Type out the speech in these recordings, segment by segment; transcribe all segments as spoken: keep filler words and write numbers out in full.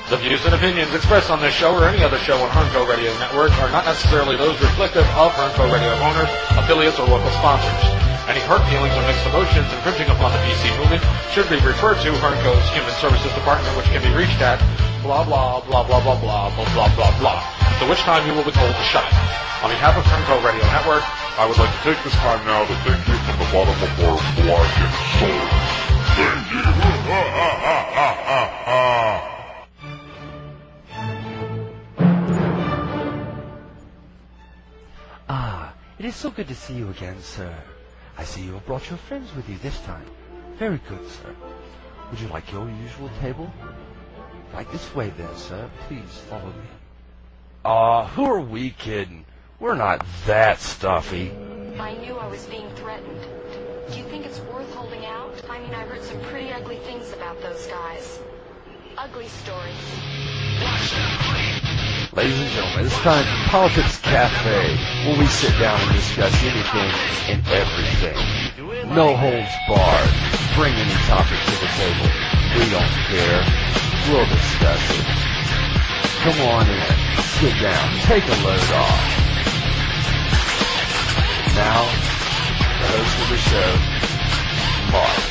The views and opinions expressed on this show or any other show on Hernco Radio Network are not necessarily those reflective of Hernco Radio owners, affiliates, or local sponsors. Any hurt feelings or mixed emotions infringing upon the P C movement should be referred to Hernco's Human Services Department, which can be reached at blah, blah, blah, blah, blah, blah, blah, blah, blah, blah, to which time you will be told to shut it. On behalf of Hernco Radio Network, I would like to take this time now to thank you from the bottom of our blood and soul. Thank you. Ah, it is so good to see you again, sir. I see you have brought your friends with you this time. Very good, sir. Would you like your usual table? Right this way, then, sir. Please follow me. Aw, uh, who are we kidding? We're not that stuffy. I knew I was being threatened. Do you think it's worth holding out? I mean, I heard some pretty ugly things about those guys. Ugly stories. Ladies and gentlemen, it's time for Politics Cafe, where we sit down and discuss anything and everything. No holds barred. Bring any topic to the table. We don't care. We'll discuss it. Come on in. Sit down. Take a load off. Now, the host of the show, Mark.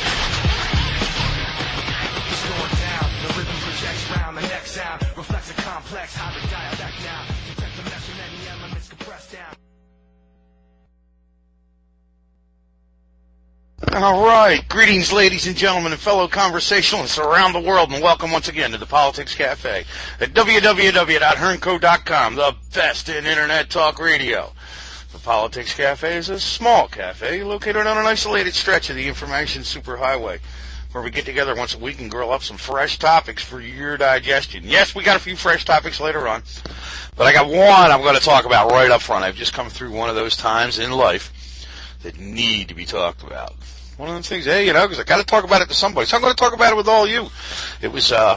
It's going down. The rhythm projects round. The next sound reflects a complex hybrid dialect now. Detect the mesh of many elements compressed down. All right. Greetings, ladies and gentlemen, and fellow conversationalists around the world, and welcome once again to the Politics Cafe at w w w dot hernco dot com, the best in Internet talk radio. The Politics Cafe is a small cafe located on an isolated stretch of the information superhighway, where we get together once a week and grill up some fresh topics for your digestion. Yes, we got a few fresh topics later on, but I got one I'm going to talk about right up front. I've just come through one of those times in life that need to be talked about. One of those things, hey, you know, because I got to talk about it to somebody, so I'm going to talk about it with all you. It was, uh,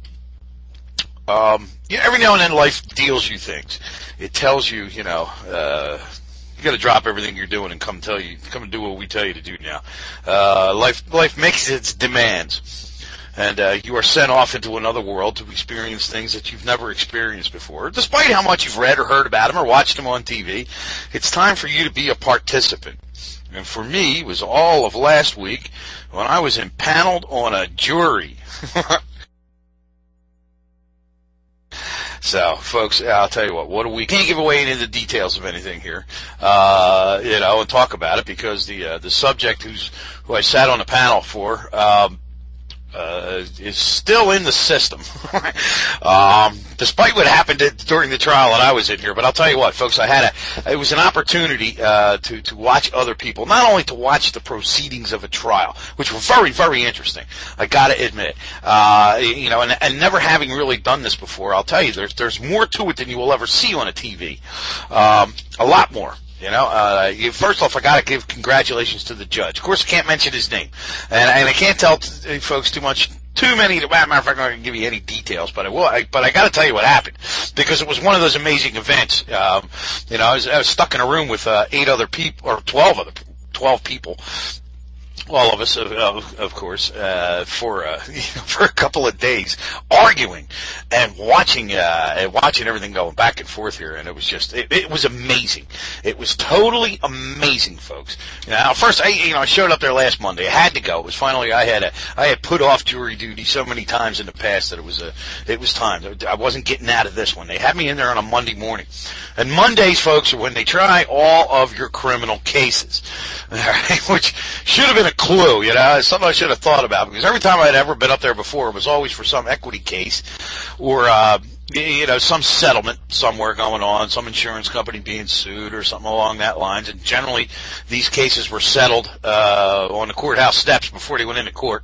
um, you know, every now and then life deals you things. It tells you, you know, uh, you got to drop everything you're doing and come tell you, come and do what we tell you to do now. Uh, life, life makes its demands, and uh, you are sent off into another world to experience things that you've never experienced before. Despite how much you've read or heard about them or watched them on T V, it's time for you to be a participant. And for me, it was all of last week when I was impaneled on a jury. So, folks, I'll tell you what, what do we can't give away any of the details of anything here, uh, you know, and talk about it because the uh, the subject who's who I sat on the panel for um, uh, is still in the system, um, despite what happened during the trial that I was in here. But I'll tell you what, folks, I had a it was an opportunity uh, to to watch other people, not only to watch the proceedings of a trial, which were very, very interesting. I got to admit, uh, you know, and, and never having really done this before, I'll tell you, there's there's more to it than you will ever see on a T V, um, a lot more. You know, uh, you, first off, I got to give congratulations to the judge. Of course, I can't mention his name, and, and I can't tell t- folks too much, too many. Matter of fact, I'm not going to give you any details, but I will. I, but I got to tell you what happened because it was one of those amazing events. Um, you know, I was, I was stuck in a room with uh, eight other people, or twelve other, twelve people. All of us, of, of course, uh, for uh, you know, for a couple of days, arguing and watching, uh, and watching everything going back and forth here, and it was just, it, it was amazing. It was totally amazing, folks. Now, first, I, you know, I showed up there last Monday. I had to go. It was finally, I had a, I had put off jury duty so many times in the past that it was a, it was time. I wasn't getting out of this one. They had me in there on a Monday morning, and Mondays, folks, are when they try all of your criminal cases, all right, which should have been a clue, you know, something I should have thought about, because every time I'd ever been up there before, it was always for some equity case or, uh, you know, some settlement somewhere going on, some insurance company being sued or something along that lines. And generally, these cases were settled uh, on the courthouse steps before they went into court.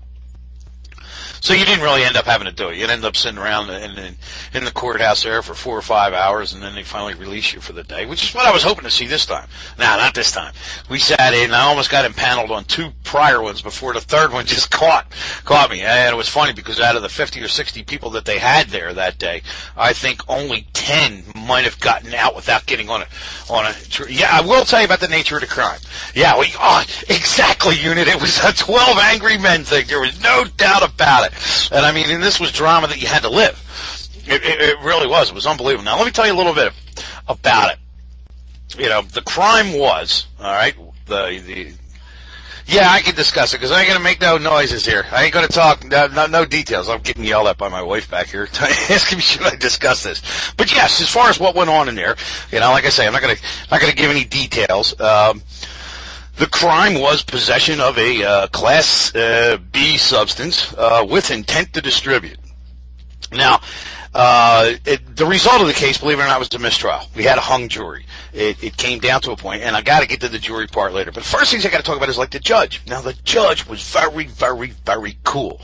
So you didn't really end up having to do it. You'd end up sitting around in, in, in the courthouse there for four or five hours, and then they finally release you for the day, which is what I was hoping to see this time. No, not this time. We sat in. I almost got impaneled on two prior ones before the third one just caught caught me. And it was funny because out of the fifty or sixty people that they had there that day, I think only ten might have gotten out without getting on a on a. Yeah, I will tell you about the nature of the crime. Yeah, we oh, exactly, unit. It was a twelve Angry Men thing. There was no doubt about it. And I mean, and this was drama that you had to live. It, it, it really was. It was unbelievable. Now, let me tell you a little bit about it. You know, the crime was, all right, the, the, yeah, I can discuss it because I ain't going to make no noises here. I ain't going to talk, no, no, no details. I'm getting yelled at by my wife back here asking me should I discuss this. But yes, as far as what went on in there, you know, like I say, I'm not going to, not going to give any details. Um, the crime was possession of a, uh, class, uh, B substance, uh, with intent to distribute. Now, uh, it, the result of the case, believe it or not, was a mistrial. We had a hung jury. It, it came down to a point, and I got to get to the jury part later. But the first things I got to talk about is like the judge. Now, the judge was very, very, very cool.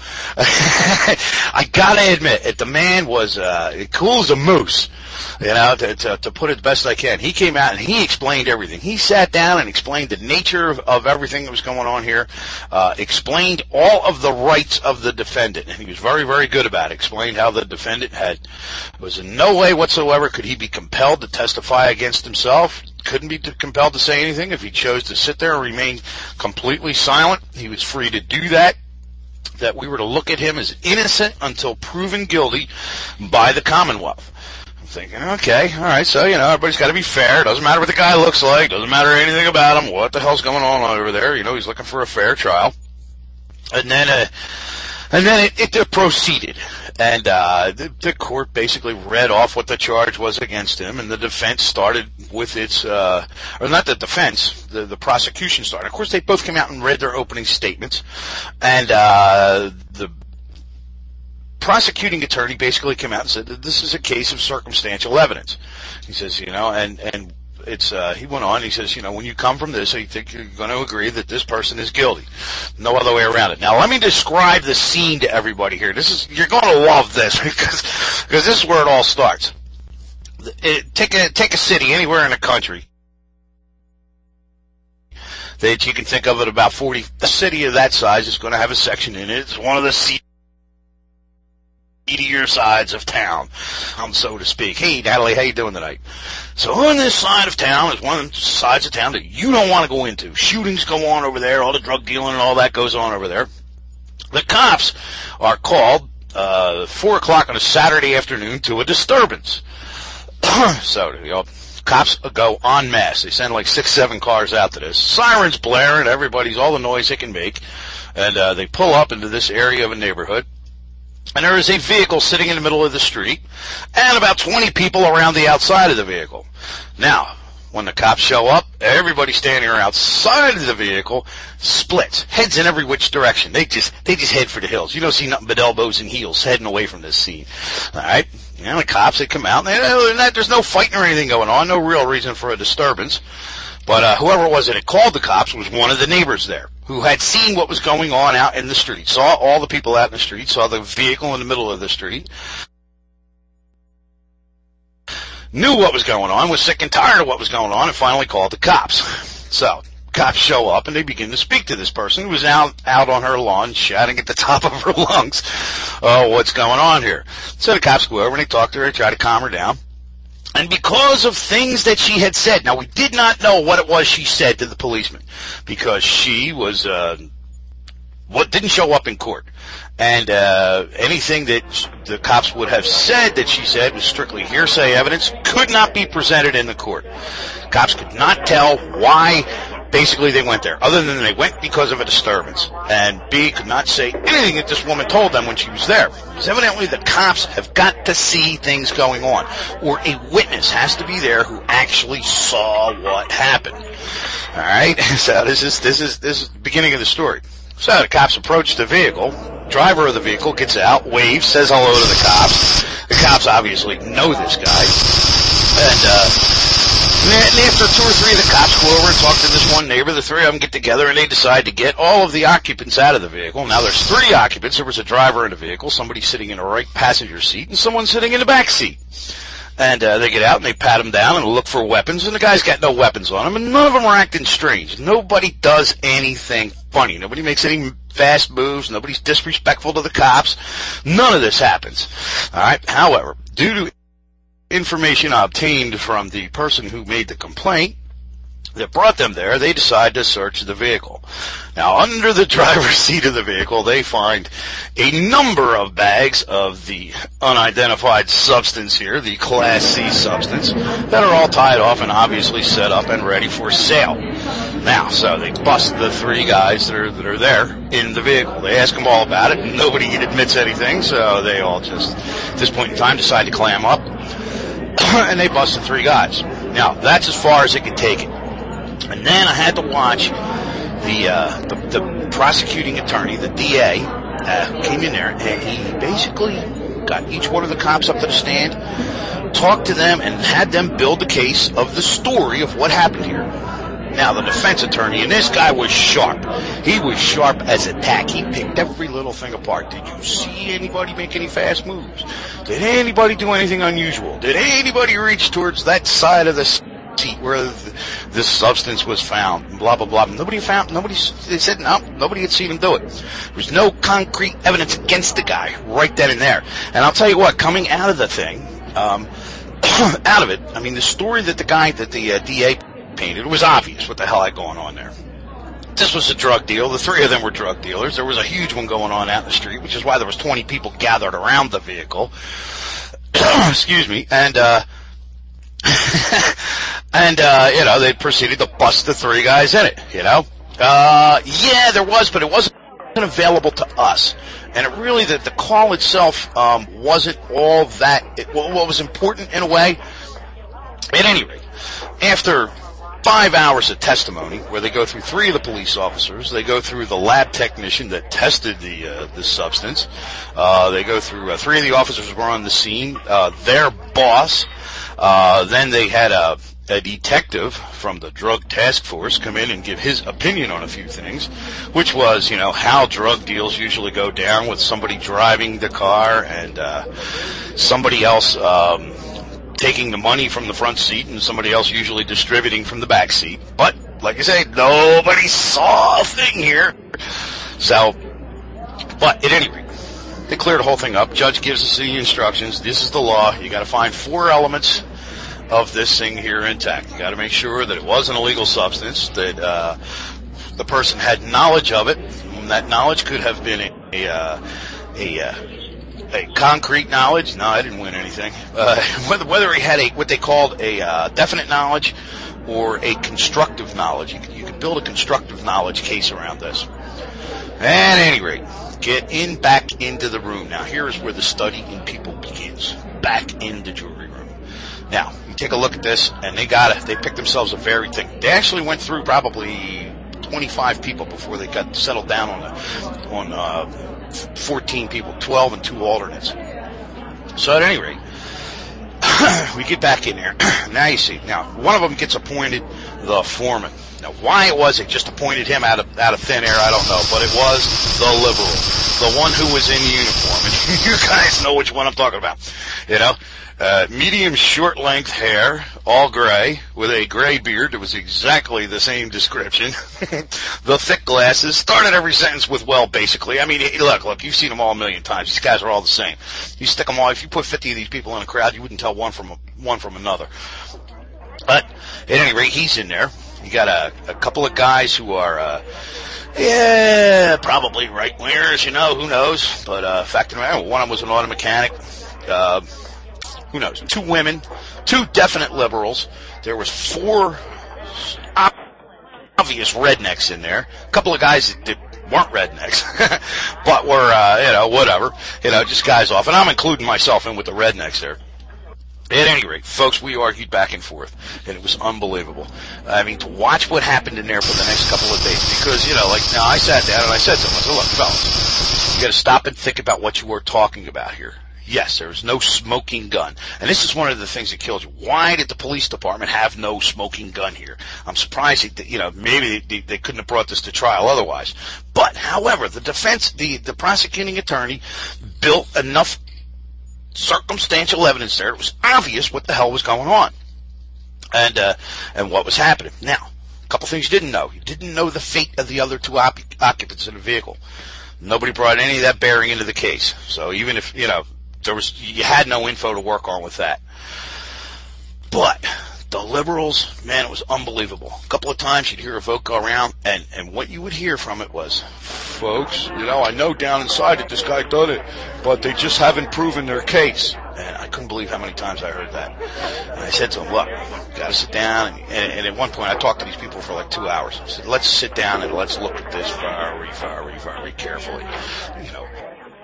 I got to admit, it, the man was uh, cool as a moose. You know, to, to, to put it the best I can. He came out and he explained everything. He sat down and explained the nature of, of everything that was going on here, uh, explained all of the rights of the defendant. And he was very, very good about it. Explained how the defendant had, was in no way whatsoever could he be compelled to testify against himself. Couldn't be compelled to say anything. If he chose to sit there and remain completely silent, he was free to do that. That we were to look at him as innocent until proven guilty by the Commonwealth. Thinking, okay, all right, so, you know, everybody's got to be fair. It doesn't matter what the guy looks like. Doesn't matter anything about him. What the hell's going on over there? You know, he's looking for a fair trial. And then, uh, and then it, it proceeded. And, uh, the, the court basically read off what the charge was against him, and the defense started with its, uh, or not the defense, the, the prosecution started. Of course, they both came out and read their opening statements. And, uh, the, prosecuting attorney basically came out and said that this is a case of circumstantial evidence. He says, you know, and, and it's, uh, he went on, he says, you know, when you come from this, I think you're going to agree that this person is guilty. No other way around it. Now, let me describe the scene to everybody here. This is, you're going to love this because, because this is where it all starts. It, take a, take a city anywhere in the country that you can think of at about forty, a city of that size is going to have a section in it. It's one of the seats. Eatier sides of town, um, so to speak. Hey, Natalie, how you doing tonight? So on this side of town is one of the sides of town that you don't want to go into. Shootings go on over there, all the drug dealing and all that goes on over there. The cops are called uh four o'clock on a Saturday afternoon to a disturbance. So, you know, cops go en masse. They send like six, seven cars out to this. Sirens blaring, everybody's all the noise they can make. And uh they pull up into this area of a neighborhood. And there is a vehicle sitting in the middle of the street and about twenty people around the outside of the vehicle. Now, when the cops show up, everybody standing outside of the vehicle splits, heads in every which direction. They just, they just head for the hills. You don't see nothing but elbows and heels heading away from this scene. All right. You know, the cops, they come out and they, there's no fighting or anything going on. No real reason for a disturbance. But, uh, whoever it was that had called the cops was one of the neighbors there who had seen what was going on out in the street, saw all the people out in the street, saw the vehicle in the middle of the street, knew what was going on, was sick and tired of what was going on, and finally called the cops. So, cops show up and they begin to speak to this person who was out, out on her lawn shouting at the top of her lungs, oh, what's going on here? So the cops go over and they talk to her, try to calm her down. And because of things that she had said, now we did not know what it was she said to the policeman, because she was, uh, what didn't show up in court. And, uh, anything that the cops would have said that she said was strictly hearsay evidence, could not be presented in the court. Cops could not tell why basically they went there, other than they went because of a disturbance. And B, could not say anything that this woman told them when she was there. Because evidently the cops have got to see things going on, or a witness has to be there who actually saw what happened. All right, so this is this is this is the beginning of the story. So the cops approach the vehicle. Driver of the vehicle gets out, waves, says hello to the cops. The cops obviously know this guy, and uh. And after two or three of the cops go over and talk to this one neighbor, the three of them get together and they decide to get all of the occupants out of the vehicle. Now there's three occupants. There was a driver in the vehicle, somebody sitting in a right passenger seat, and someone sitting in the back seat. And uh, they get out and they pat him down and look for weapons, and the guy's got no weapons on him, and none of them are acting strange. Nobody does anything funny. Nobody makes any fast moves. Nobody's disrespectful to the cops. None of this happens. All right. However, due to information obtained from the person who made the complaint, that brought them there, they decide to search the vehicle. Now, under the driver's seat of the vehicle, they find a number of bags of the unidentified substance here, the Class C substance, that are all tied off and obviously set up and ready for sale. Now, so they bust the three guys that are, that are there in the vehicle. They ask them all about it. Nobody admits anything, so they all just, at this point in time, decide to clam up, and they bust the three guys. Now, that's as far as it could take it. And then I had to watch the, uh, the, the prosecuting attorney, the D A, uh, came in there, and he basically got each one of the cops up to the stand, talked to them, and had them build the case of the story of what happened here. Now, the defense attorney, and this guy was sharp. He was sharp as a tack. He picked every little thing apart. Did you see anybody make any fast moves? Did anybody do anything unusual? Did anybody reach towards that side of the seat where this substance was found? Blah, blah, blah. Nobody found, nobody, they said no, nobody had seen him do it. There was no concrete evidence against the guy right then and there. And I'll tell you what, coming out of the thing, um, out of it, I mean, the story that the guy, that the uh, D A painted, it was obvious what the hell had going on there. This was a drug deal. The three of them were drug dealers. There was a huge one going on out in the street, which is why there was twenty people gathered around the vehicle. Excuse me. And, uh, and, uh, you know, they proceeded to bust the three guys in it, you know. Uh, yeah, there was, but it wasn't available to us. And it really, the, the call itself, um, wasn't all that, it, what was important in a way. At any rate, after five hours of testimony, where they go through three of the police officers, they go through the lab technician that tested the uh, the substance, uh, they go through uh, three of the officers who were on the scene, uh, their boss, uh, then they had a, a detective from the drug task force come in and give his opinion on a few things, which was, you know, how drug deals usually go down with somebody driving the car and uh, somebody else um taking the money from the front seat and somebody else usually distributing from the back seat. But, like I say, nobody saw a thing here. So, but at any rate, they cleared the whole thing up. Judge gives us the instructions. This is the law. You gotta find four elements of this thing here intact. You gotta make sure that it was an illegal substance, that, uh, the person had knowledge of it, and that knowledge could have been a, a, uh, a, uh, A concrete knowledge? No, I didn't win anything. Uh, whether, whether he had a, what they called a, uh, definite knowledge or a constructive knowledge. You could, you could build a constructive knowledge case around this. At any rate, get in, back into the room. Now, here is where the study in people begins. Back in the jury room. Now, you take a look at this, and they got it. They picked themselves a very thing. They actually went through probably twenty-five people before they got settled down on the, on, uh, fourteen people, twelve and two alternates. So at any rate, we get back in there. Now you see, now one of them gets appointed the foreman. Now why it was it just appointed him out of out of thin air, I don't know, but it was the liberal, the one who was in uniform. And you guys know which one I'm talking about, you know. Uh, medium short length hair, all gray, with a gray beard that was exactly the same description. The thick glasses, started every sentence with well, basically. I mean, look, look, you've seen them all a million times. These guys are all the same. You stick them all, if you put fifty of these people in a crowd, you wouldn't tell one from a, one from another. But, at any rate, he's in there. You got a, a couple of guys who are, uh, yeah, probably right-wingers, you know, who knows. But, uh, fact of the matter, one of them was an auto mechanic. Uh, Who knows? Two women, two definite liberals. There was four obvious rednecks in there. A couple of guys that, that weren't rednecks, but were, uh, you know, whatever. You know, just guys off. And I'm including myself in with the rednecks there. At any rate, folks, we argued back and forth, and it was unbelievable. I mean, to watch what happened in there for the next couple of days, because, you know, like, now I sat down and I said to them, I said, look, fellas, you gotta stop and think about what you are talking about here. Yes, there was no smoking gun. And this is one of the things that kills you. Why did the police department have no smoking gun here? I'm surprised, that, you know, maybe they, they couldn't have brought this to trial otherwise. But, however, the defense, the, the prosecuting attorney built enough circumstantial evidence there. It was obvious what the hell was going on. And, uh, and what was happening. Now, a couple things you didn't know. You didn't know the fate of the other two op- occupants in the vehicle. Nobody brought any of that bearing into the case. So even if, you know, there was, you had no info to work on with that. But the liberals, man, it was unbelievable. A couple of times you'd hear a vote go around, and, and what you would hear from it was, folks, you know, I know down inside that this guy done it, but they just haven't proven their case. And I couldn't believe how many times I heard that. And I said to him, look, you got to sit down. And, and, and at one point, I talked to these people for like two hours. I said, let's sit down and let's look at this very, very, very carefully. You know,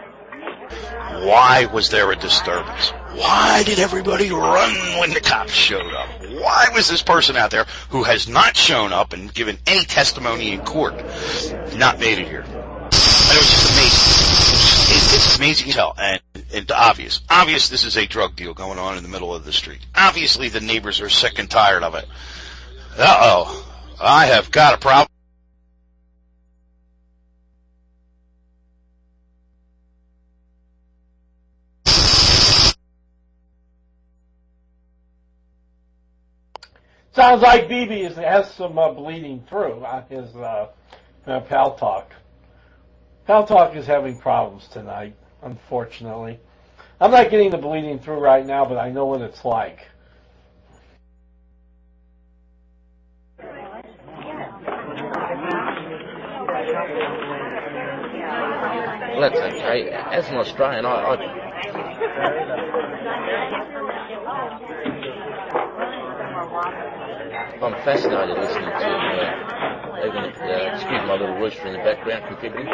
why was there a disturbance? Why did everybody run when the cops showed up? Why was this person out there who has not shown up and given any testimony in court not made it here? And it was just amazing. It, it's amazing as hell. And, and obvious. Obvious this is a drug deal going on in the middle of the street. Obviously the neighbors are sick and tired of it. Uh-oh. I have got a problem. Sounds like B B has some uh, bleeding through on his uh, uh, Pal Talk. Pal Talk is having problems tonight, unfortunately. I'm not getting the bleeding through right now, but I know what it's like. Well, that's okay. As an Australian, I... I I'm fascinated listening to, uh, even, uh, excuse my little rooster in the background contributing.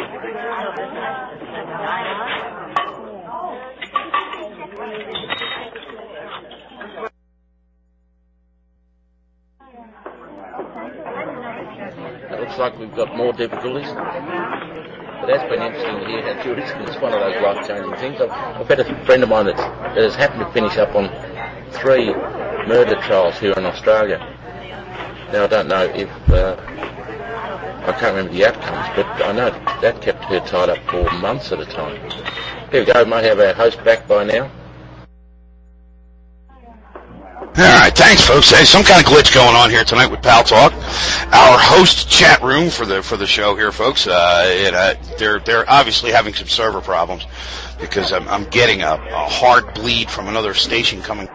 It looks like we've got more difficulties. But that's been interesting to hear how tourism is one of those life-changing things. I've, I've had a friend of mine that's, that has happened to finish up on three murder trials here in Australia. Now, I don't know if, uh, I can't remember the outcomes, but I know that kept her tied up for months at a time. Here we go, we might have our host back by now. All right, thanks, folks. Hey, some kind of glitch going on here tonight with Pal Talk. Our host chat room for the for the show here, folks. Uh, it, uh, they're they're obviously having some server problems because I'm I'm getting a, a hard bleed from another station coming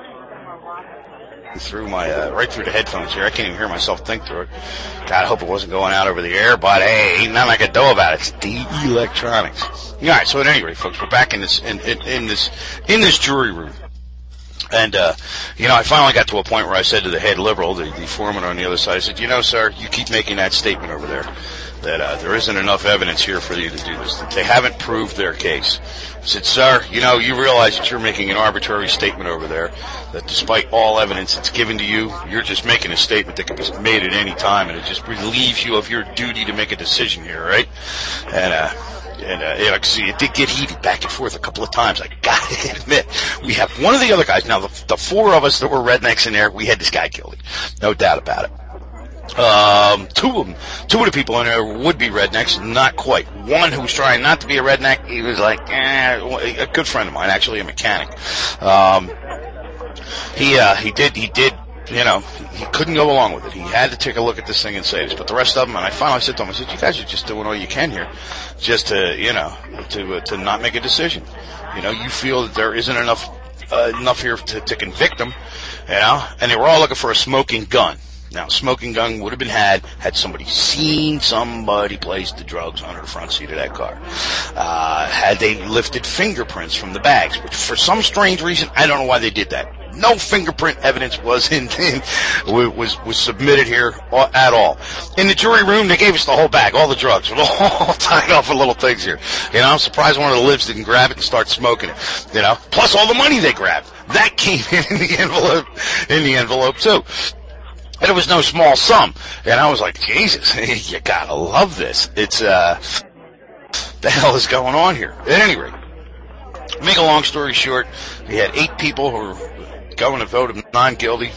through my uh, right through the headphones here. I can't even hear myself think through it. God, I hope it wasn't going out over the air, but hey, ain't nothing I can do about it. It's the electronics. All right, so at any rate, folks, we're back in this in, in, in this in this jury room. And, uh, you know, I finally got to a point where I said to the head liberal, the, the foreman on the other side, I said, you know, sir, you keep making that statement over there, that uh, there isn't enough evidence here for you to do this, that they haven't proved their case. I said, sir, you know, you realize that you're making an arbitrary statement over there, that despite all evidence that's given to you, you're just making a statement that can be made at any time, and it just relieves you of your duty to make a decision here, right? And, uh... And, uh, you know, see, it did get heated back and forth a couple of times. I gotta admit, we have one of the other guys. Now, the, the four of us that were rednecks in there, we had this guy killed. No doubt about it. Um, two of them, two of the people in there would be rednecks, not quite. One who was trying not to be a redneck, he was like, eh, a good friend of mine, actually a mechanic. Um, he, uh, he did, he did, you know, he couldn't go along with it. He had to take a look at this thing and say this. But the rest of them, and I finally said to him, I said, you guys are just doing all you can here, just to, you know, to uh, to not make a decision. You know, you feel that there isn't enough uh, enough here to, to convict them, you know. And they were all looking for a smoking gun. Now, a smoking gun would have been had had somebody seen somebody place the drugs under the front seat of that car. Uh, had they lifted fingerprints from the bags, which for some strange reason, I don't know why they did that. No fingerprint evidence was in, in was was submitted here at all. In the jury room, they gave us the whole bag, all the drugs, all tied off with little things here. You know, I'm surprised one of the libs didn't grab it and start smoking it. You know, plus all the money they grabbed, that came in in the envelope, in the envelope too. And it was no small sum. And I was like, Jesus, you gotta love this. It's, uh, the hell is going on here? At any rate, make a long story short, we had eight people who were going to vote him non-guilty.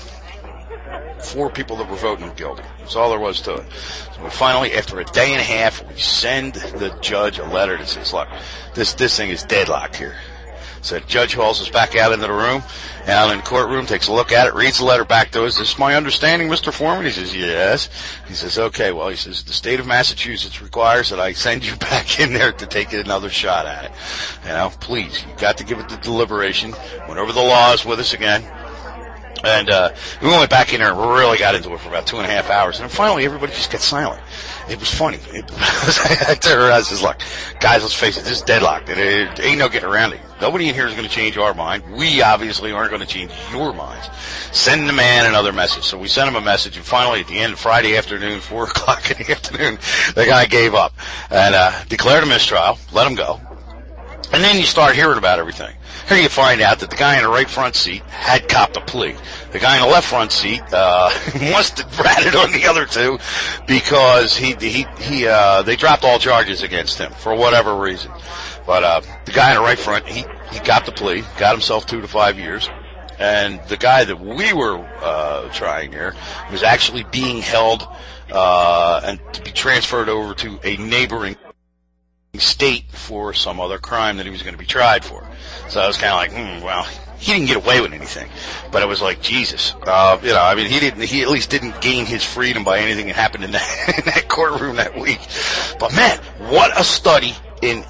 Four people that were voting him guilty. That's all there was to it. So we finally, after a day and a half, we send the judge a letter that says, look, this, this thing is deadlocked here. So Judge hauls us back out into the room, out in the courtroom, takes a look at it, reads the letter back to us. This is my understanding, Mister Foreman? He says, yes. He says, okay, well, he says, the state of Massachusetts requires that I send you back in there to take another shot at it. You know, please, you've got to give it the deliberation. Went over the laws with us again. And uh, we went back in there and really got into it for about two and a half hours. And then finally, everybody just got silent. It was funny. It, I turned around and says, look, guys, let's face it, this is deadlocked. It, it ain't no getting around it. Nobody in here is going to change our mind. We obviously aren't going to change your minds. Send the man another message. So we sent him a message, and finally, at the end of Friday afternoon, four o'clock in the afternoon, the guy gave up and uh, declared a mistrial, let him go. And then you start hearing about everything. Here you find out that the guy in the right front seat had copped a plea. The guy in the left front seat uh must have ratted on the other two because he he he uh they dropped all charges against him for whatever reason. But uh the guy in the right front, he he copped the plea, got himself two to five years. And the guy that we were uh trying here was actually being held uh and to be transferred over to a neighboring state for some other crime that he was going to be tried for. So I was kind of like, hmm, well, he didn't get away with anything. But it was like, Jesus. Uh, you know, I mean, he didn't, he at least didn't gain his freedom by anything that happened in that, in that courtroom that week. But man, what a study in,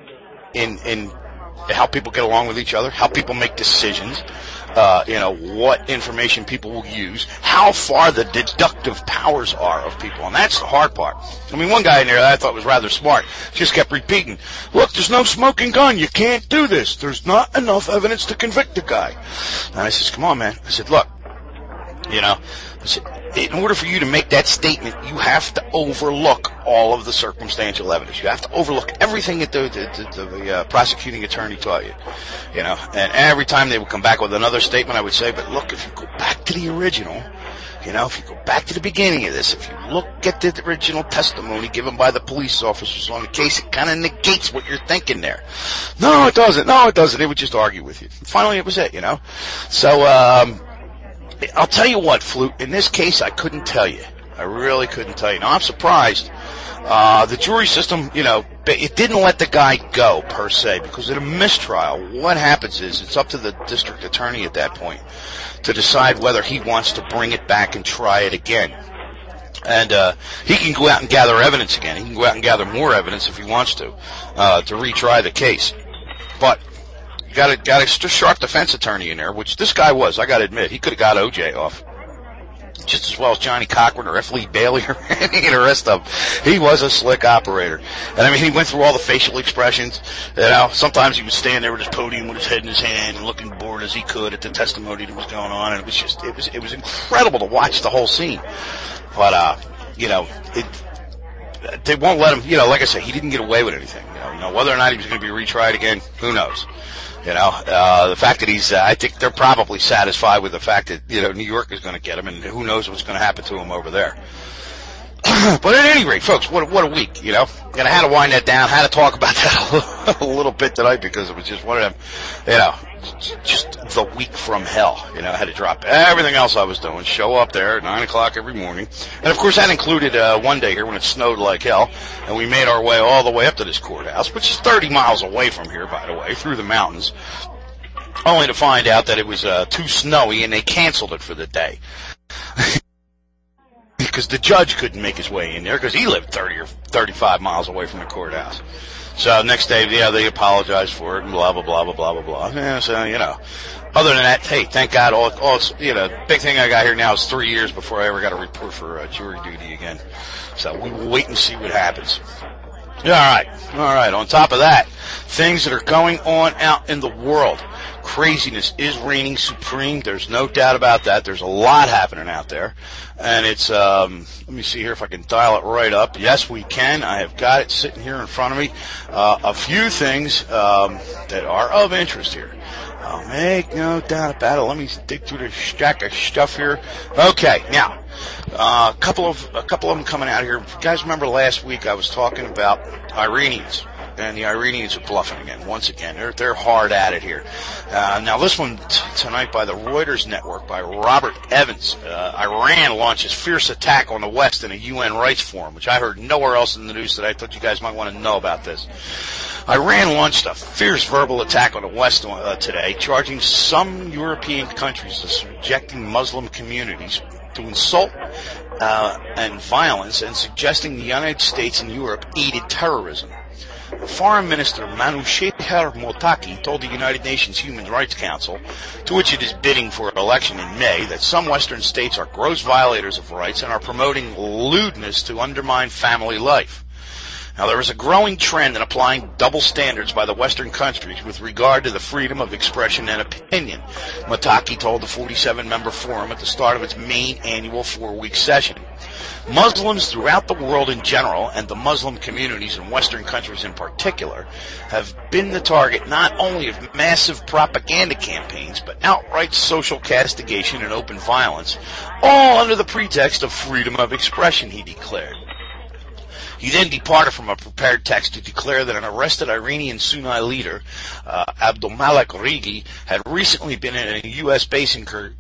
in, in how people get along with each other, how people make decisions. Uh, you know, what information people will use, how far the deductive powers are of people, and that's the hard part. I mean, one guy in there that I thought was rather smart just kept repeating, look, there's no smoking gun, you can't do this, there's not enough evidence to convict the guy. And I said, come on, man. I said, look, you know, I said, in order for you to make that statement, you have to overlook all of the circumstantial evidence. You have to overlook everything that the, the, the, the uh, prosecuting attorney taught you. You know, and every time they would come back with another statement, I would say, but look, if you go back to the original, you know, if you go back to the beginning of this, if you look at the original testimony given by the police officers on the case, it kind of negates what you're thinking there. No, it doesn't. No, it doesn't. They would just argue with you. Finally, it was it, you know. So, um... I'll tell you what, Flute, in this case, I couldn't tell you. I really couldn't tell you. Now, I'm surprised. Uh, the jury system, you know, it didn't let the guy go, per se, because in a mistrial, what happens is it's up to the district attorney at that point to decide whether he wants to bring it back and try it again. And uh he can go out and gather evidence again. He can go out and gather more evidence if he wants to, uh to retry the case. But You got a got a sharp defense attorney in there, which this guy was. I got to admit, he could have got O J off just as well as Johnny Cochran or F. Lee Bailey or any of the rest of them. He was a slick operator, and I mean, he went through all the facial expressions. You know, sometimes he would stand there with his podium with his head in his hand and looking bored as he could at the testimony that was going on. And it was just, it was, it was incredible to watch the whole scene. But uh, you know, it. They won't let him, you know, like I said, he didn't get away with anything. You know, you know whether or not he was going to be retried again, who knows? You know, uh, the fact that he's, uh, I think they're probably satisfied with the fact that, you know, New York is going to get him, and who knows what's going to happen to him over there. But at any rate, folks, what, what a week, you know. And I had to wind that down, had to talk about that a little bit tonight because it was just one of them, you know, just the week from hell. You know, I had to drop everything else I was doing, show up there at nine o'clock every morning. And, of course, that included uh, one day here when it snowed like hell, and we made our way all the way up to this courthouse, which is thirty miles away from here, by the way, through the mountains, only to find out that it was uh, too snowy and they canceled it for the day. Because the judge couldn't make his way in there because he lived thirty or thirty-five miles away from the courthouse. So next day, yeah, they apologized for it and blah, blah, blah, blah, blah, blah, blah. Yeah, so, you know, other than that, hey, thank God, all, all, you know, big thing I got here now is three years before I ever got a report for uh, jury duty again. So we will wait and see what happens. Yeah, all right. All right. On top of that, things that are going on out in the world. Craziness is reigning supreme. There's no doubt about that. There's a lot happening out there. And it's, um, let me see here if I can dial it right up. Yes, we can. I have got it sitting here in front of me. Uh, a few things, um, that are of interest here. I'll make no doubt about it. Let me dig through the stack of stuff here. Okay. Now, uh, a couple of, a couple of them coming out here. If you guys remember last week I was talking about Iranians. And the Iranians are bluffing again. Once again, they're they're hard at it here. Uh, now, this one t- tonight by the Reuters network by Robert Evans. Uh, Iran launches fierce attack on the West in a U N rights forum, which I heard nowhere else in the news today. I thought you guys might want to know about this. Iran launched a fierce verbal attack on the West uh, today, charging some European countries with subjecting Muslim communities to insult uh, and violence, and suggesting the United States and Europe aided terrorism. Foreign Minister Manouchehr Mottaki told the United Nations Human Rights Council, to which it is bidding for an election in May, that some Western states are gross violators of rights and are promoting lewdness to undermine family life. Now, there is a growing trend in applying double standards by the Western countries with regard to the freedom of expression and opinion, Mottaki told the forty-seven member forum at the start of its main annual four-week session. Muslims throughout the world in general, and the Muslim communities in Western countries in particular, have been the target not only of massive propaganda campaigns, but outright social castigation and open violence, all under the pretext of freedom of expression, he declared. He then departed from a prepared text to declare that an arrested Iranian Sunni leader, uh, Abdulmalik Rigi, had recently been in a U S base in Kyr-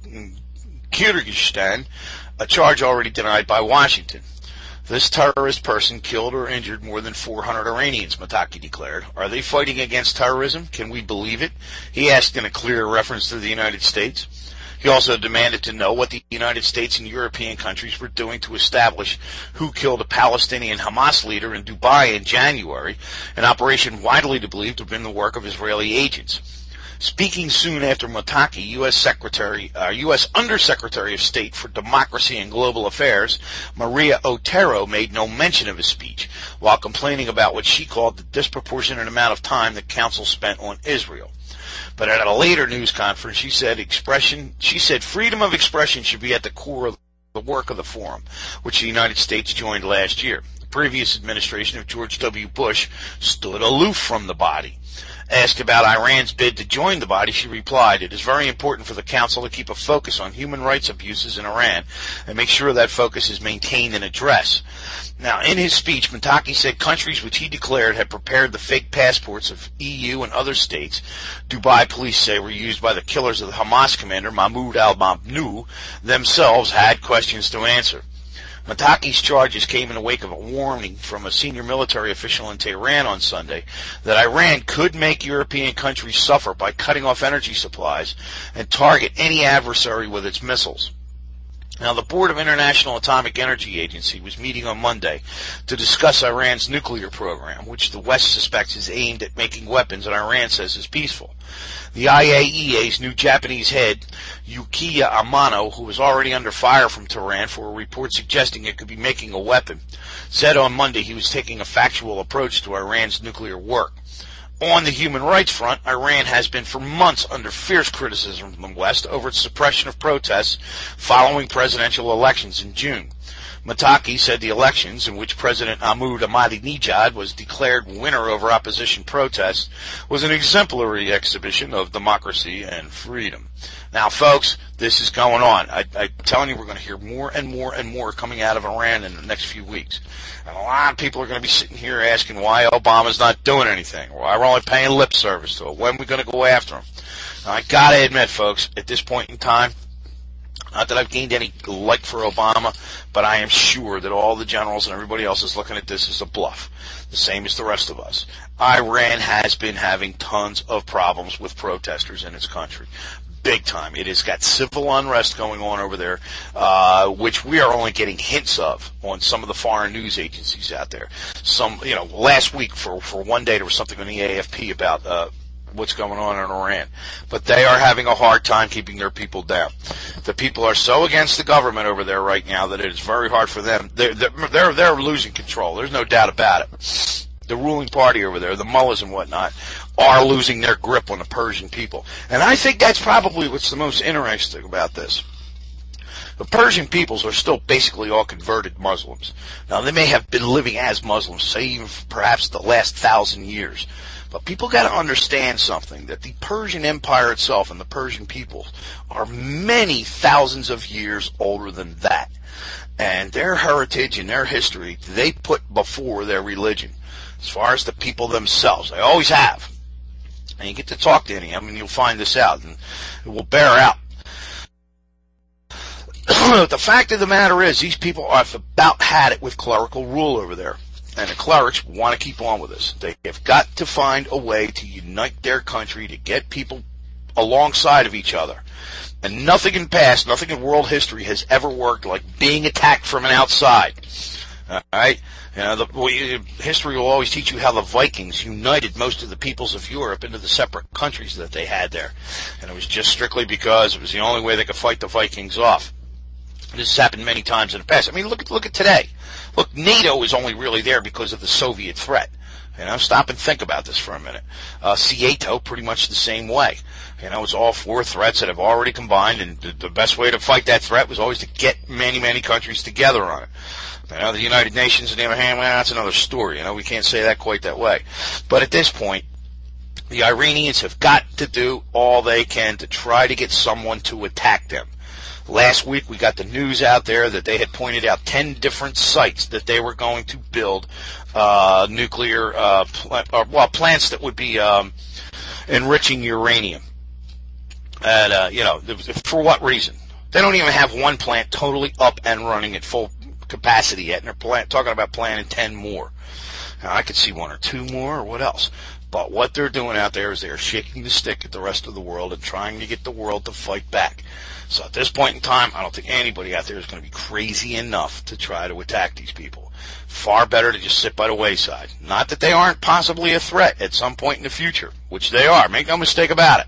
Kyrgyzstan, a charge already denied by Washington. This terrorist person killed or injured more than four hundred Iranians, Mottaki declared. Are they fighting against terrorism? Can we believe it? He asked in a clear reference to the United States. He also demanded to know what the United States and European countries were doing to establish who killed a Palestinian Hamas leader in Dubai in January, an operation widely believed to have been the work of Israeli agents. Speaking soon after Mottaki, U S Secretary, uh, U S Undersecretary of State for Democracy and Global Affairs, Maria Otero, made no mention of his speech, while complaining about what she called the disproportionate amount of time the Council spent on Israel. But at a later news conference, she said expression, she said freedom of expression should be at the core of the work of the forum, which the United States joined last year. The previous administration of George W. Bush stood aloof from the body. Asked about Iran's bid to join the body, she replied, "It is very important for the Council to keep a focus on human rights abuses in Iran and make sure that focus is maintained and addressed." Now, in his speech, Mottaki said countries which he declared had prepared the fake passports of E U and other states, Dubai police say were used by the killers of the Hamas commander Mahmoud al-Mamnou, themselves had questions to answer. Mottaki's charges came in the wake of a warning from a senior military official in Tehran on Sunday that Iran could make European countries suffer by cutting off energy supplies and target any adversary with its missiles. Now, the Board of International Atomic Energy Agency was meeting on Monday to discuss Iran's nuclear program, which the West suspects is aimed at making weapons that Iran says is peaceful. The I A E A's new Japanese head, Yukiya Amano, who was already under fire from Tehran for a report suggesting it could be making a weapon, said on Monday he was taking a factual approach to Iran's nuclear work. On the human rights front, Iran has been for months under fierce criticism from the West over its suppression of protests following presidential elections in June. Mottaki said the elections, in which President Mahmoud Ahmadinejad was declared winner over opposition protests, was an exemplary exhibition of democracy and freedom. Now, folks, this is going on. I, I'm telling you, we're going to hear more and more and more coming out of Iran in the next few weeks. And a lot of people are going to be sitting here asking why Obama's not doing anything, why we're only paying lip service to it, when we're going to go after him. Now, I got to admit, folks, at this point in time, not that I've gained any like for Obama, but I am sure that all the generals and everybody else is looking at this as a bluff, the same as the rest of us. Iran has been having tons of problems with protesters in its country. Big time. It has got civil unrest going on over there, uh, which we are only getting hints of on some of the foreign news agencies out there. Some, you know, last week for, for one day there was something on the A F P about, uh, what's going on in Iran. But they are having a hard time keeping their people down. The people are so against the government over there right now that it is very hard for them. They're, they're, they're losing control. There's no doubt about it. The ruling party over there, the mullahs and whatnot, are losing their grip on the Persian people. And I think that's probably what's the most interesting about this. The Persian peoples are still basically all converted Muslims. Now, they may have been living as Muslims, say even for perhaps the last thousand years. But people got to understand something, that the Persian Empire itself and the Persian peoples are many thousands of years older than that. And their heritage and their history, they put before their religion. As far as the people themselves, they always have. And you get to talk to any of them and you'll find this out, and it will bear out. The fact of the matter is, these people have about had it with clerical rule over there. And the clerics want to keep on with this. They have got to find a way to unite their country, to get people alongside of each other. And nothing in past, nothing in world history has ever worked like being attacked from an outside. All right, you know, the, we, history will always teach you how the Vikings united most of the peoples of Europe into the separate countries that they had there, and it was just strictly because it was the only way they could fight the Vikings off. This has happened many times in the past. I mean, look at look at today. Look, NATO is only really there because of the Soviet threat. You know, stop and think about this for a minute. Uh, SEATO, pretty much the same way. You know, it's all four threats that have already combined, and the, the best way to fight that threat was always to get many, many countries together on it. You know, the United Nations, on the other hand, well, that's another story. You know, we can't say that quite that way. But at this point, the Iranians have got to do all they can to try to get someone to attack them. Last week, we got the news out there that they had pointed out ten different sites that they were going to build uh, nuclear, uh, pl- or, well, plants that would be um, enriching uranium. And, uh, you know, for what reason? They don't even have one plant totally up and running at full capacity yet, and they're plan- talking about planning ten more. Now, I could see one or two more, or what else? But what they're doing out there is they're shaking the stick at the rest of the world and trying to get the world to fight back. So at this point in time, I don't think anybody out there is going to be crazy enough to try to attack these people. Far better to just sit by the wayside. Not that they aren't possibly a threat at some point in the future, which they are. Make no mistake about it.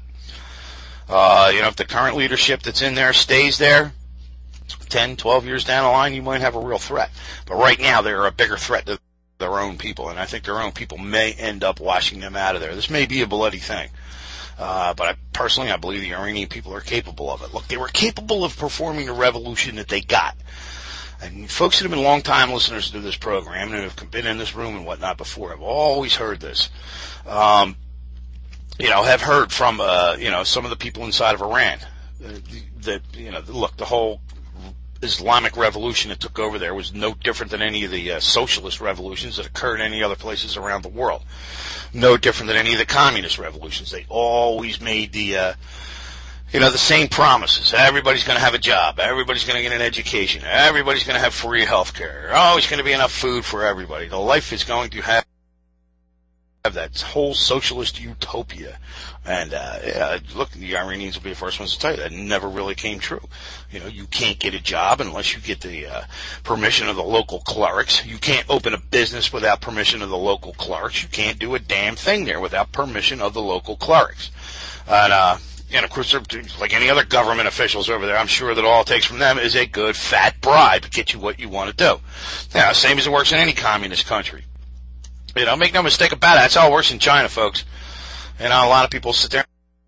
Uh, you know, if the current leadership that's in there stays there, ten, twelve years down the line, you might have a real threat. But right now, they're a bigger threat to their own people, and I think their own people may end up washing them out of there. This may be a bloody thing. Uh, but I, personally, I believe the Iranian people are capable of it. Look, they were capable of performing the revolution that they got. And folks that have been long-time listeners to this program and have been in this room and whatnot before have always heard this. Um, you know, have heard from, uh, you know, some of the people inside of Iran uh, that, you know, look, the whole Islamic revolution that took over there was no different than any of the uh, socialist revolutions that occurred in any other places around the world. No different than any of the communist revolutions. They always made the, uh, you know, the same promises. Everybody's going to have a job. Everybody's going to get an education. Everybody's going to have free health care. Always going to be enough food for everybody. The life is going to have have that whole socialist utopia. And, uh, yeah, look, the Iranians will be the first ones to tell you that never really came true. You know, you can't get a job unless you get the, uh, permission of the local clerics. You can't open a business without permission of the local clerics. You can't do a damn thing there without permission of the local clerics. And, uh, and of course, like any other government officials over there, I'm sure that all it takes from them is a good fat bribe to get you what you want to do. Yeah, same as it works in any communist country. You know, make no mistake about it. That's how it works in China, folks. You know, a lot of people sit there,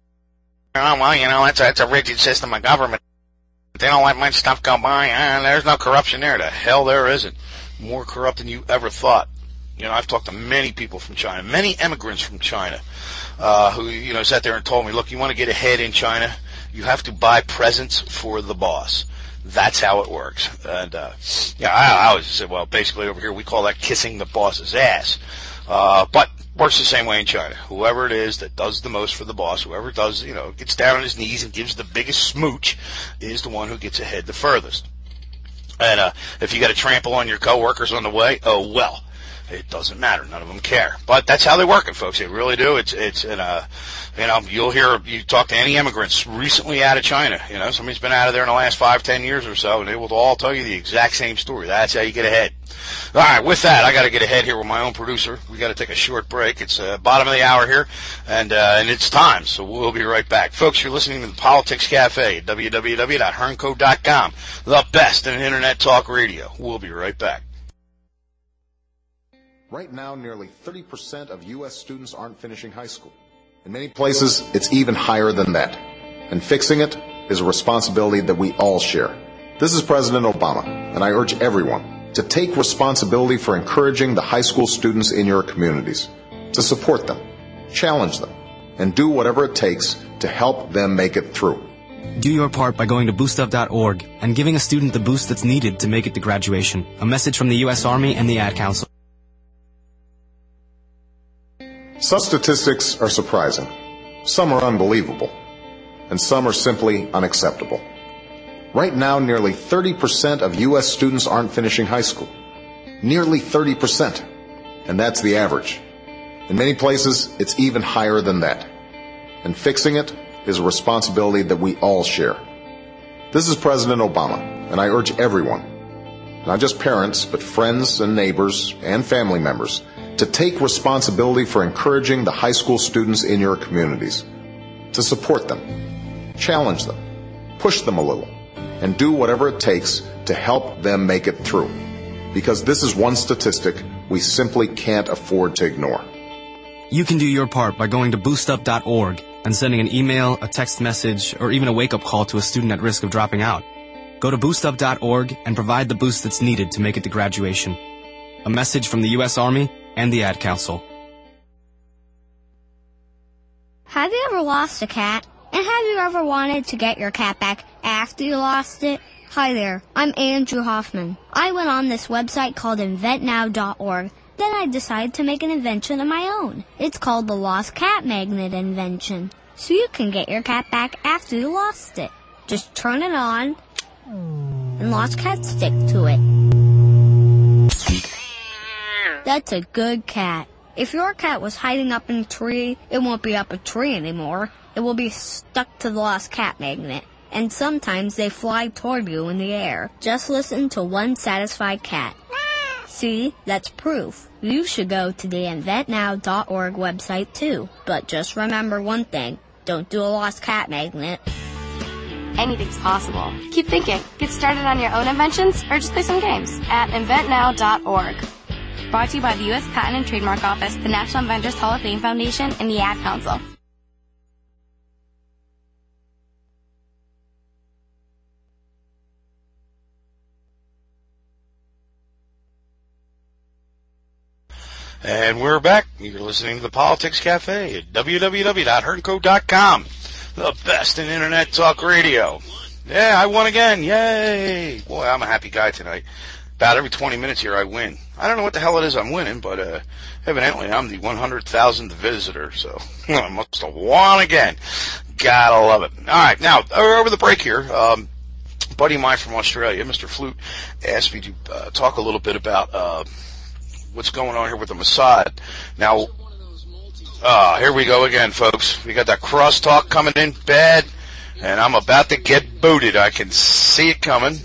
oh, well, you know, that's a, that's a rigid system of government. They don't let much stuff go by. And there's no corruption there. The hell there isn't. More corrupt than you ever thought. You know, I've talked to many people from China, many immigrants from China, uh, who, you know, sat there and told me, look, you want to get ahead in China, you have to buy presents for the boss. That's how it works. And, uh, yeah, I, I always said, well, basically over here we call that kissing the boss's ass. Uh, but works the same way in China. Whoever it is that does the most for the boss, whoever does, you know, gets down on his knees and gives the biggest smooch is the one who gets ahead the furthest. And, uh, if you got to trample on your coworkers on the way, oh, well. It doesn't matter. None of them care. But that's how they work it, folks. They really do. It's, it's, in a, you know, you'll hear, you talk to any immigrants recently out of China. You know, somebody's been out of there in the last five, ten years or so, and they will all tell you the exact same story. That's how you get ahead. All right, with that, I got to get ahead here with my own producer. We got to take a short break. It's uh, bottom of the hour here, and uh, and it's time, so we'll be right back. Folks, you're listening to the Politics Cafe at w w w dot hernco dot com, the best in Internet talk radio. We'll be right back. Right now, nearly thirty percent of U S students aren't finishing high school. In many places, it's even higher than that. And fixing it is a responsibility that we all share. This is President Obama, and I urge everyone to take responsibility for encouraging the high school students in your communities, to support them, challenge them, and do whatever it takes to help them make it through. Do your part by going to boost up dot org and giving a student the boost that's needed to make it to graduation. A message from the U S Army and the Ad Council. Some statistics are surprising, some are unbelievable, and some are simply unacceptable. Right now, nearly thirty percent of U S students aren't finishing high school. Nearly thirty percent. And that's the average. In many places, it's even higher than that. And fixing it is a responsibility that we all share. This is President Obama, and I urge everyone not just parents, but friends and neighbors and family members, to take responsibility for encouraging the high school students in your communities, to support them, challenge them, push them a little, and do whatever it takes to help them make it through. Because this is one statistic we simply can't afford to ignore. You can do your part by going to boost up dot org and sending an email, a text message, or even a wake-up call to a student at risk of dropping out. Go to boost up dot org and provide the boost that's needed to make it to graduation. A message from the U S Army and the Ad Council. Have you ever lost a cat? And have you ever wanted to get your cat back after you lost it? Hi there, I'm Andrew Hoffman. I went on this website called invent now dot org. Then I decided to make an invention of my own. It's called the Lost Cat Magnet Invention. So you can get your cat back after you lost it. Just turn it on, and lost cats stick to it. That's a good cat. If your cat was hiding up in a tree, it won't be up a tree anymore. It will be stuck to the lost cat magnet. And sometimes they fly toward you in the air. Just listen to one satisfied cat. See, that's proof. You should go to the invent now dot org website too. But just remember one thing. Don't do a lost cat magnet. Anything's possible. Keep thinking. Get started on your own inventions or just play some games at invent now dot org. Brought to you by the U S Patent and Trademark Office, the National Inventors Hall of Fame Foundation, and the Ad Council. And we're back. You're listening to the Politics Cafe at w w w dot hernco dot com, the best in Internet talk radio. Yeah, I won again. Yay. Boy, I'm a happy guy tonight. About every twenty minutes here, I win. I don't know what the hell it is I'm winning, but uh, evidently I'm the one hundred thousandth visitor, so I must have won again. Gotta love it. All right, now, over the break here, um, a buddy of mine from Australia, Mister Flute, asked me to uh, talk a little bit about uh, what's going on here with the Mossad. Now, uh, here we go again, folks. We got that crosstalk coming in bad, and I'm about to get booted. I can see it coming.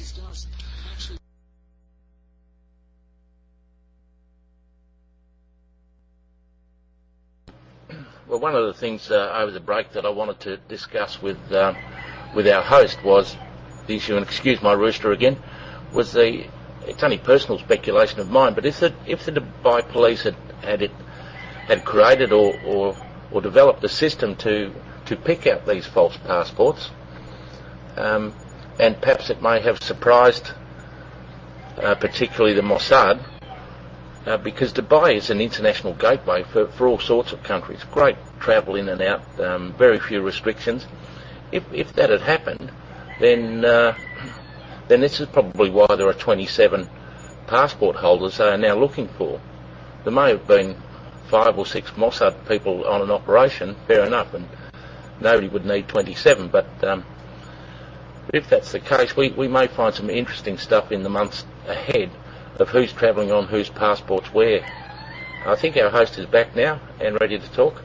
Well, one of the things uh, over the break that I wanted to discuss with uh, with our host was the issue, and excuse my rooster again, was the, it's only personal speculation of mine, but if the, if the Dubai police had, had it had created or, or, or developed a system to, to pick out these false passports, um, and perhaps it may have surprised uh, particularly the Mossad, Uh, because Dubai is an international gateway for, for all sorts of countries. Great travel in and out, um, very few restrictions. If if that had happened, then uh, then this is probably why there are twenty-seven passport holders they are now looking for. There may have been five or six Mossad people on an operation, fair enough, and nobody would need twenty-seven. But, um, but if that's the case, we, we may find some interesting stuff in the months ahead of who's travelling on whose passports where. I think our host is back now and ready to talk.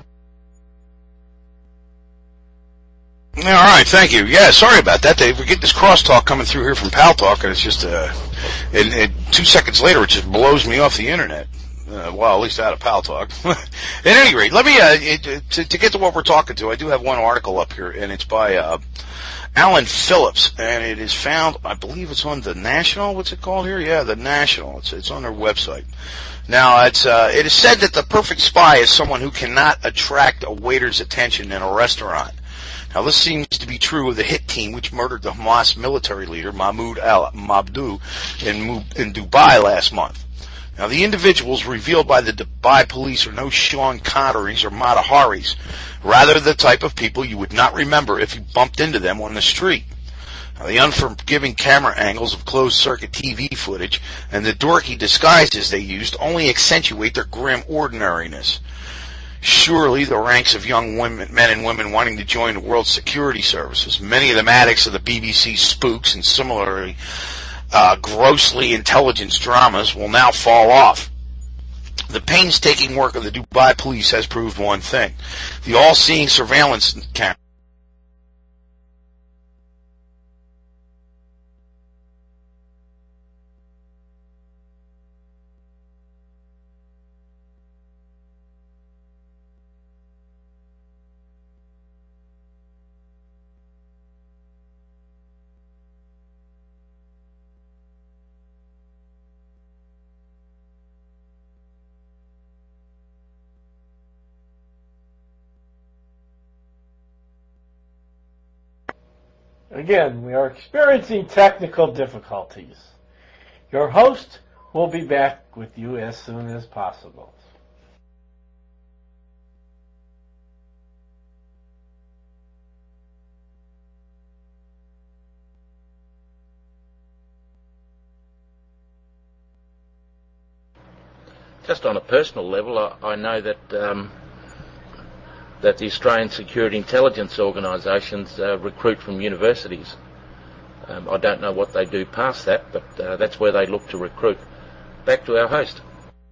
All right, thank you. Yeah, sorry about that, Dave. We get this crosstalk coming through here from Pal Talk, and it's just, uh, and, and two seconds later, it just blows me off the internet. Uh, well, at least out of Pal Talk. At any rate, let me, uh, it, to, to get to what we're talking to, I do have one article up here, and it's by, uh, Alan Phillips, and it is found, I believe it's on the National, what's it called here? Yeah, the National. It's, it's on their website. Now, it's, uh, it is said that the perfect spy is someone who cannot attract a waiter's attention in a restaurant. Now, this seems to be true of the hit team which murdered the Hamas military leader, Mahmoud al-Mabdou, in, in Dubai last month. Now, the individuals revealed by the Dubai police are no Sean Connerys or Mata Haris, rather the type of people you would not remember if you bumped into them on the street. Now, the unforgiving camera angles of closed-circuit T V footage and the dorky disguises they used only accentuate their grim ordinariness. Surely the ranks of young women, men and women wanting to join the world's security services, many of them addicts of the B B C spooks and similarly uh, grossly intelligent dramas, will now fall off. The painstaking work of the Dubai police has proved one thing. The all-seeing surveillance camera Again, we are experiencing technical difficulties. Your host will be back with you as soon as possible. Just on a personal level, I, I know that um, that the Australian Security Intelligence Organisations uh, recruit from universities. Um, I don't know what they do past that, but uh, that's where they look to recruit. Back to our host.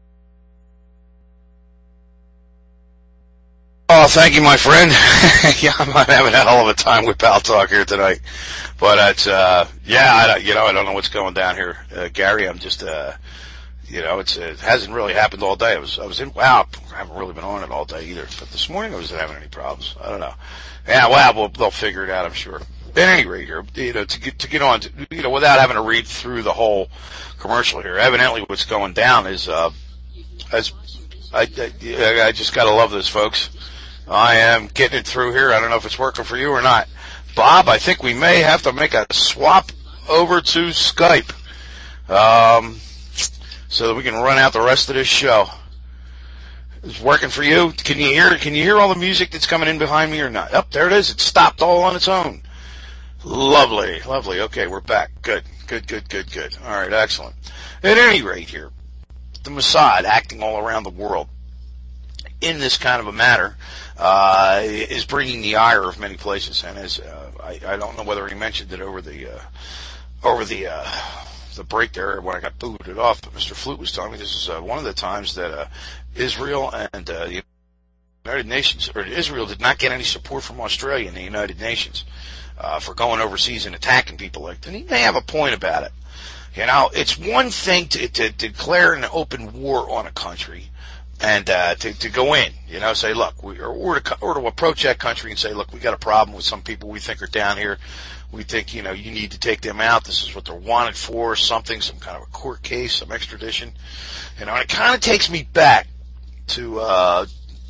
Oh, thank you, my friend. Yeah, I'm having a hell of a time with Pal Talk here tonight. But it's, uh, yeah, I, you know, I don't know what's going down here. Uh, Gary, I'm just, uh, you know, it's, it hasn't really happened all day. I was, I was in, wow, I haven't really been on it all day either. But this morning I wasn't having any problems. I don't know. Yeah, well, we'll they'll figure it out, I'm sure. At any rate here, you know, to get, to get on, to, you know, without having to read through the whole commercial here, evidently what's going down is, uh, as, I, I, I just gotta love this, folks. I am getting it through here. I don't know if it's working for you or not. Bob, I think we may have to make a swap over to Skype, um, so that we can run out the rest of this show. It's working for you? Can you hear, can you hear all the music that's coming in behind me or not? Oh, there it is. It stopped all on its own. Lovely, lovely. Okay, we're back. Good, good, good, good, good. All right, excellent. At any rate here, the Mossad acting all around the world in this kind of a matter uh, is bringing the ire of many places. And as uh, I, I don't know whether he mentioned it over the uh, over the uh, the break there when I got booted off, but Mister Flute was telling me this is uh, one of the times that uh, Israel and uh, the United Nations, or Israel did not get any support from Australia and the United Nations uh, for going overseas and attacking people like that. And he may have a point about it. You know, it's one thing to, to, to declare an open war on a country and uh, to, to go in, you know, say, look, we, or, or, to, or to approach that country and say, look, we got a problem with some people we think are down here. We think, you know, you need to take them out. This is what they're wanted for, something, some kind of a court case, some extradition. You know, and it kind of takes me back to uh,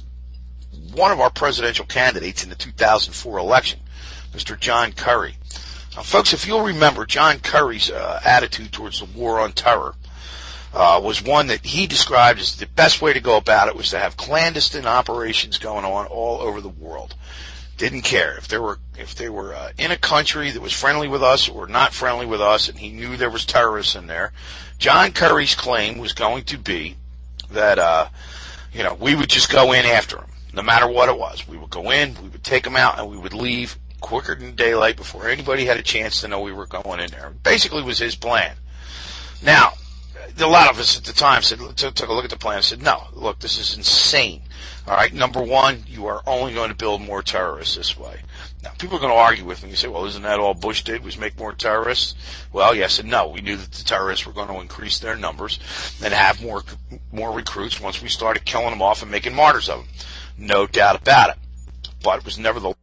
one of our presidential candidates in the two thousand four election, Mister John Kerry. Now, folks, if you'll remember, John Kerry's uh, attitude towards the war on terror uh, was one that he described as the best way to go about it was to have clandestine operations going on all over the world. Didn't care if there were if they were uh, in a country that was friendly with us or not friendly with us, and he knew there was terrorists in there. John Kerry's claim was going to be that uh, you know we would just go in after them, no matter what it was. We would go in, we would take them out, and we would leave quicker than daylight before anybody had a chance to know we were going in there. Basically, was his plan. Now, a lot of us at the time said, took a look at the plan and said, no, look, this is insane. All right, number one, you are only going to build more terrorists this way. Now, people are going to argue with me and say, well, isn't that all Bush did, was make more terrorists? Well, yes and no. We knew that the terrorists were going to increase their numbers and have more more recruits once we started killing them off and making martyrs of them. No doubt about it. But it was never the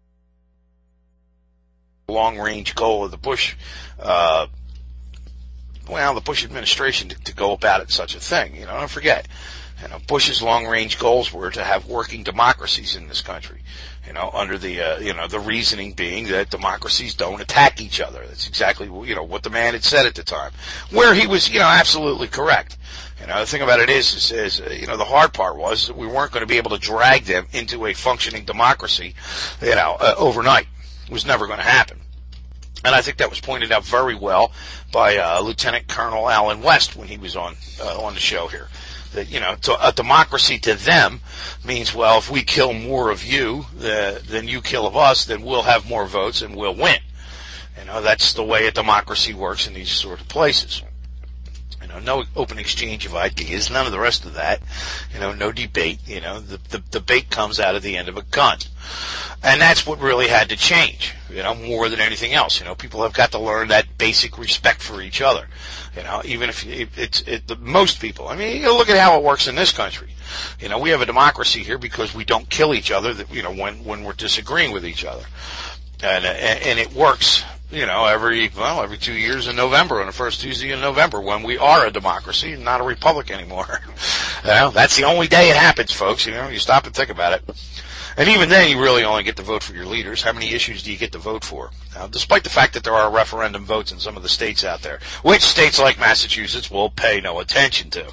long-range goal of the Bush, uh, well, the Bush administration to, to go about it such a thing. You know, don't forget. You know, Bush's long-range goals were to have working democracies in this country. You know, under the, uh, you know, the reasoning being that democracies don't attack each other. That's exactly, you know, what the man had said at the time. Where he was, you know, absolutely correct. You know, the thing about it is, is, is uh, you know, the hard part was that we weren't going to be able to drag them into a functioning democracy, you know, uh, overnight. It was never going to happen. And I think that was pointed out very well by uh, Lieutenant Colonel Alan West when he was on uh, on the show here. That, you know, to, a democracy to them means, well, if we kill more of you uh, than you kill of us, then we'll have more votes and we'll win. You know, that's the way a democracy works in these sort of places. You know, no open exchange of ideas, none of the rest of that. You know, no debate. You know, the, the debate comes out of the end of a gun. And that's what really had to change, you know, more than anything else. You know, people have got to learn that basic respect for each other. You know, even if it's it, the, most people. I mean, you look at how it works in this country. You know, we have a democracy here because we don't kill each other. That, you know, when when we're disagreeing with each other, and and, and it works. You know, every well, every two years in November, on the first Tuesday in November, when we are a democracy and not a republic anymore. You know, that's the only day it happens, folks. You know, you stop and think about it. And even then, you really only get to vote for your leaders. How many issues do you get to vote for? Now, despite the fact that there are referendum votes in some of the states out there, which states like Massachusetts will pay no attention to.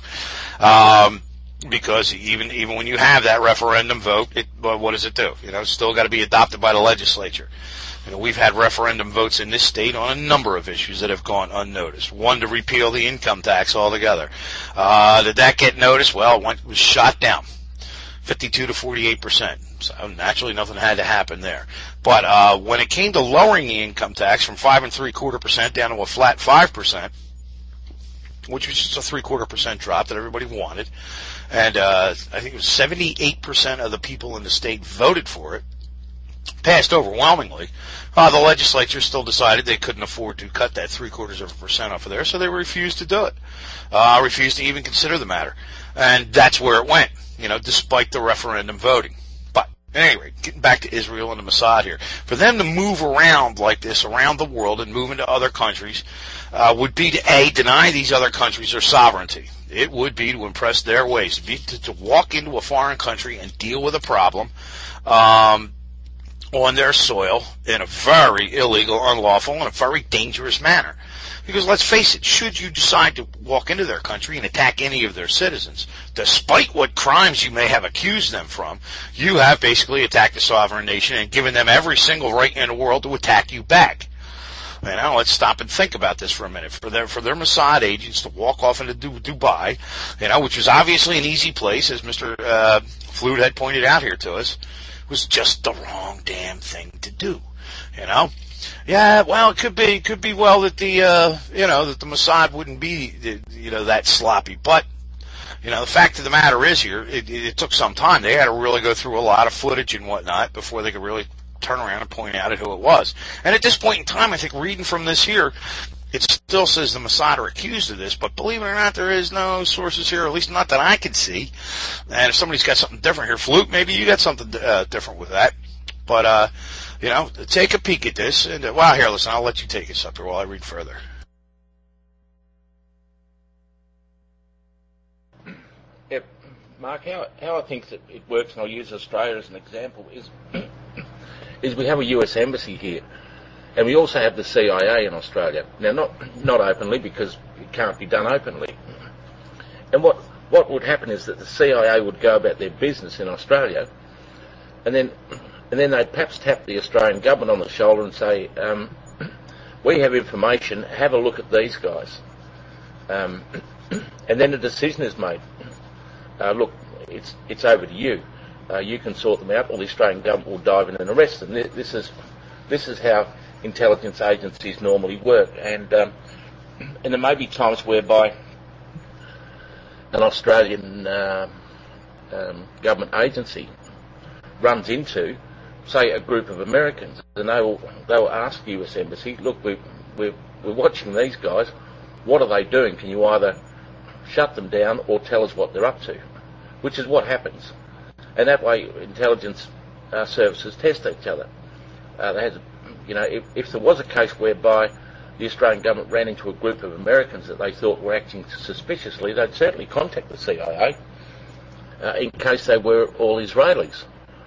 Um, because even even when you have that referendum vote, it, well, what does it do? You know, it's still got to be adopted by the legislature. You know, we've had referendum votes in this state on a number of issues that have gone unnoticed. One, to repeal the income tax altogether. Uh, did that get noticed? Well, it, went, it was shot down, fifty-two to forty-eight percent. So naturally, nothing had to happen there. But uh, when it came to lowering the income tax from five and three quarter percent down to a flat five percent, which was just a three quarter percent drop that everybody wanted, and uh, I think it was seventy-eight percent of the people in the state voted for it, passed overwhelmingly. Uh, the legislature still decided they couldn't afford to cut that three quarters of a percent off of there, so they refused to do it. Uh, refused to even consider the matter. And that's where it went, you know, despite the referendum voting. But, at any rate, getting back to Israel and the Mossad here, for them to move around like this around the world and move into other countries uh, would be to, A, deny these other countries their sovereignty. It would be to impress their ways, to, be, to, to walk into a foreign country and deal with a problem, um, on their soil in a very illegal, unlawful, and a very dangerous manner. Because let's face it, should you decide to walk into their country and attack any of their citizens, despite what crimes you may have accused them from, you have basically attacked a sovereign nation and given them every single right in the world to attack you back. You know, let's stop and think about this for a minute. For their, for their Mossad agents to walk off into Dubai, you know, which was obviously an easy place, as Mister Uh, Flood had pointed out here to us, was just the wrong damn thing to do, you know. Yeah, well, it could be, could be well that the, uh, you know, that the Mossad wouldn't be, you know, that sloppy. But, you know, the fact of the matter is here, it, it took some time. They had to really go through a lot of footage and whatnot before they could really turn around and point out who it was. And at this point in time, I think reading from this here, it still says the Mossad are accused of this, but believe it or not, there is no sources here, at least not that I can see. And if somebody's got something different here, Flute, maybe you got something uh, different with that. But, uh, you know, take a peek at this. And, uh, well, here, listen, I'll let you take us up here while I read further. Yeah, Mark, how, how I think that it works, and I'll use Australia as an example, is, is we have a U S embassy here. And we also have the C I A in Australia. Now, not not openly, because it can't be done openly. And what what would happen is that the C I A would go about their business in Australia, and then and then they'd perhaps tap the Australian government on the shoulder and say, um, we have information, have a look at these guys. Um, and then a decision is made. Uh, look, it's it's over to you. Uh, you can sort them out, or the Australian government will dive in and arrest them. This is this is how intelligence agencies normally work, and um, and there may be times whereby an Australian uh, um, government agency runs into, say, a group of Americans, and they will they will ask the U S Embassy, look, we we're, we're watching these guys, what are they doing? Can you either shut them down or tell us what they're up to? Which is what happens, and that way intelligence uh, services test each other. Uh, they had You know, if, if there was a case whereby the Australian government ran into a group of Americans that they thought were acting suspiciously, they'd certainly contact the C I A uh, in case they were all Israelis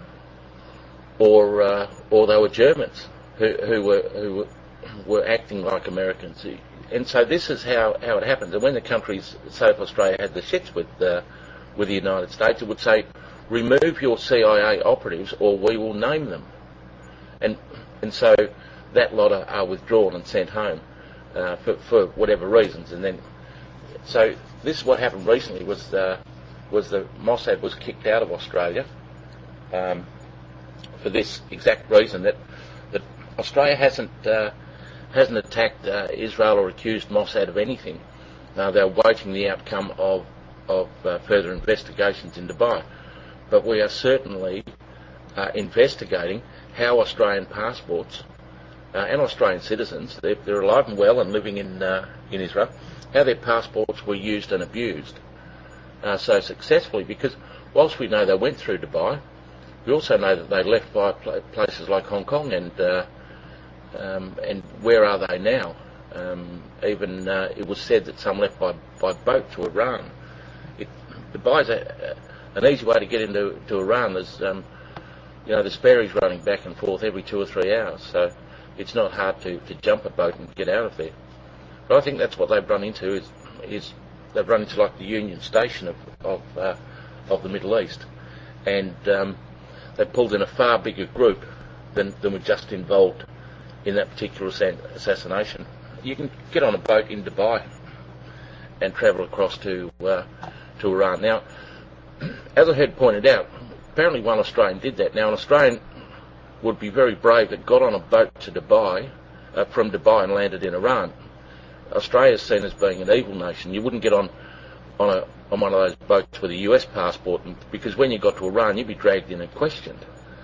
or uh, or they were Germans who, who were who were, were acting like Americans. And so this is how, how it happens. And when the countries, say if Australia had the shits with uh, with the United States, it would say, remove your C I A operatives or we will name them. And And so that lot are, are withdrawn and sent home uh, for, for whatever reasons. And then, so this is what happened recently was uh, was the Mossad was kicked out of Australia um, for this exact reason, that that Australia hasn't uh, hasn't attacked uh, Israel or accused Mossad of anything. Uh, they're waiting the outcome of of uh, further investigations in Dubai, but we are certainly uh, investigating how Australian passports uh, and Australian citizens, they're, they're alive and well and living in uh, in Israel, how their passports were used and abused uh, so successfully. Because whilst we know they went through Dubai, we also know that they left by pl- places like Hong Kong, and uh, um, and where are they now? Um, even uh, it was said that some left by, by boat to Iran. It, Dubai's a, an easy way to get into to Iran. There's um, you know, there's ferries running back and forth every two or three hours, so it's not hard to, to jump a boat and get out of there. But I think that's what they've run into, is, is they've run into like the Union Station of of, uh, of the Middle East, and um, they pulled in a far bigger group than, than were just involved in that particular assassination. You can get on a boat in Dubai and travel across to uh, to Iran. Now, as I had pointed out, apparently one Australian did that. Now, an Australian would be very brave that got on a boat to Dubai, uh, from Dubai, and landed in Iran. Australia is seen as being an evil nation. You wouldn't get on on, a, on one of those boats with a U S passport, because when you got to Iran, you'd be dragged in and questioned.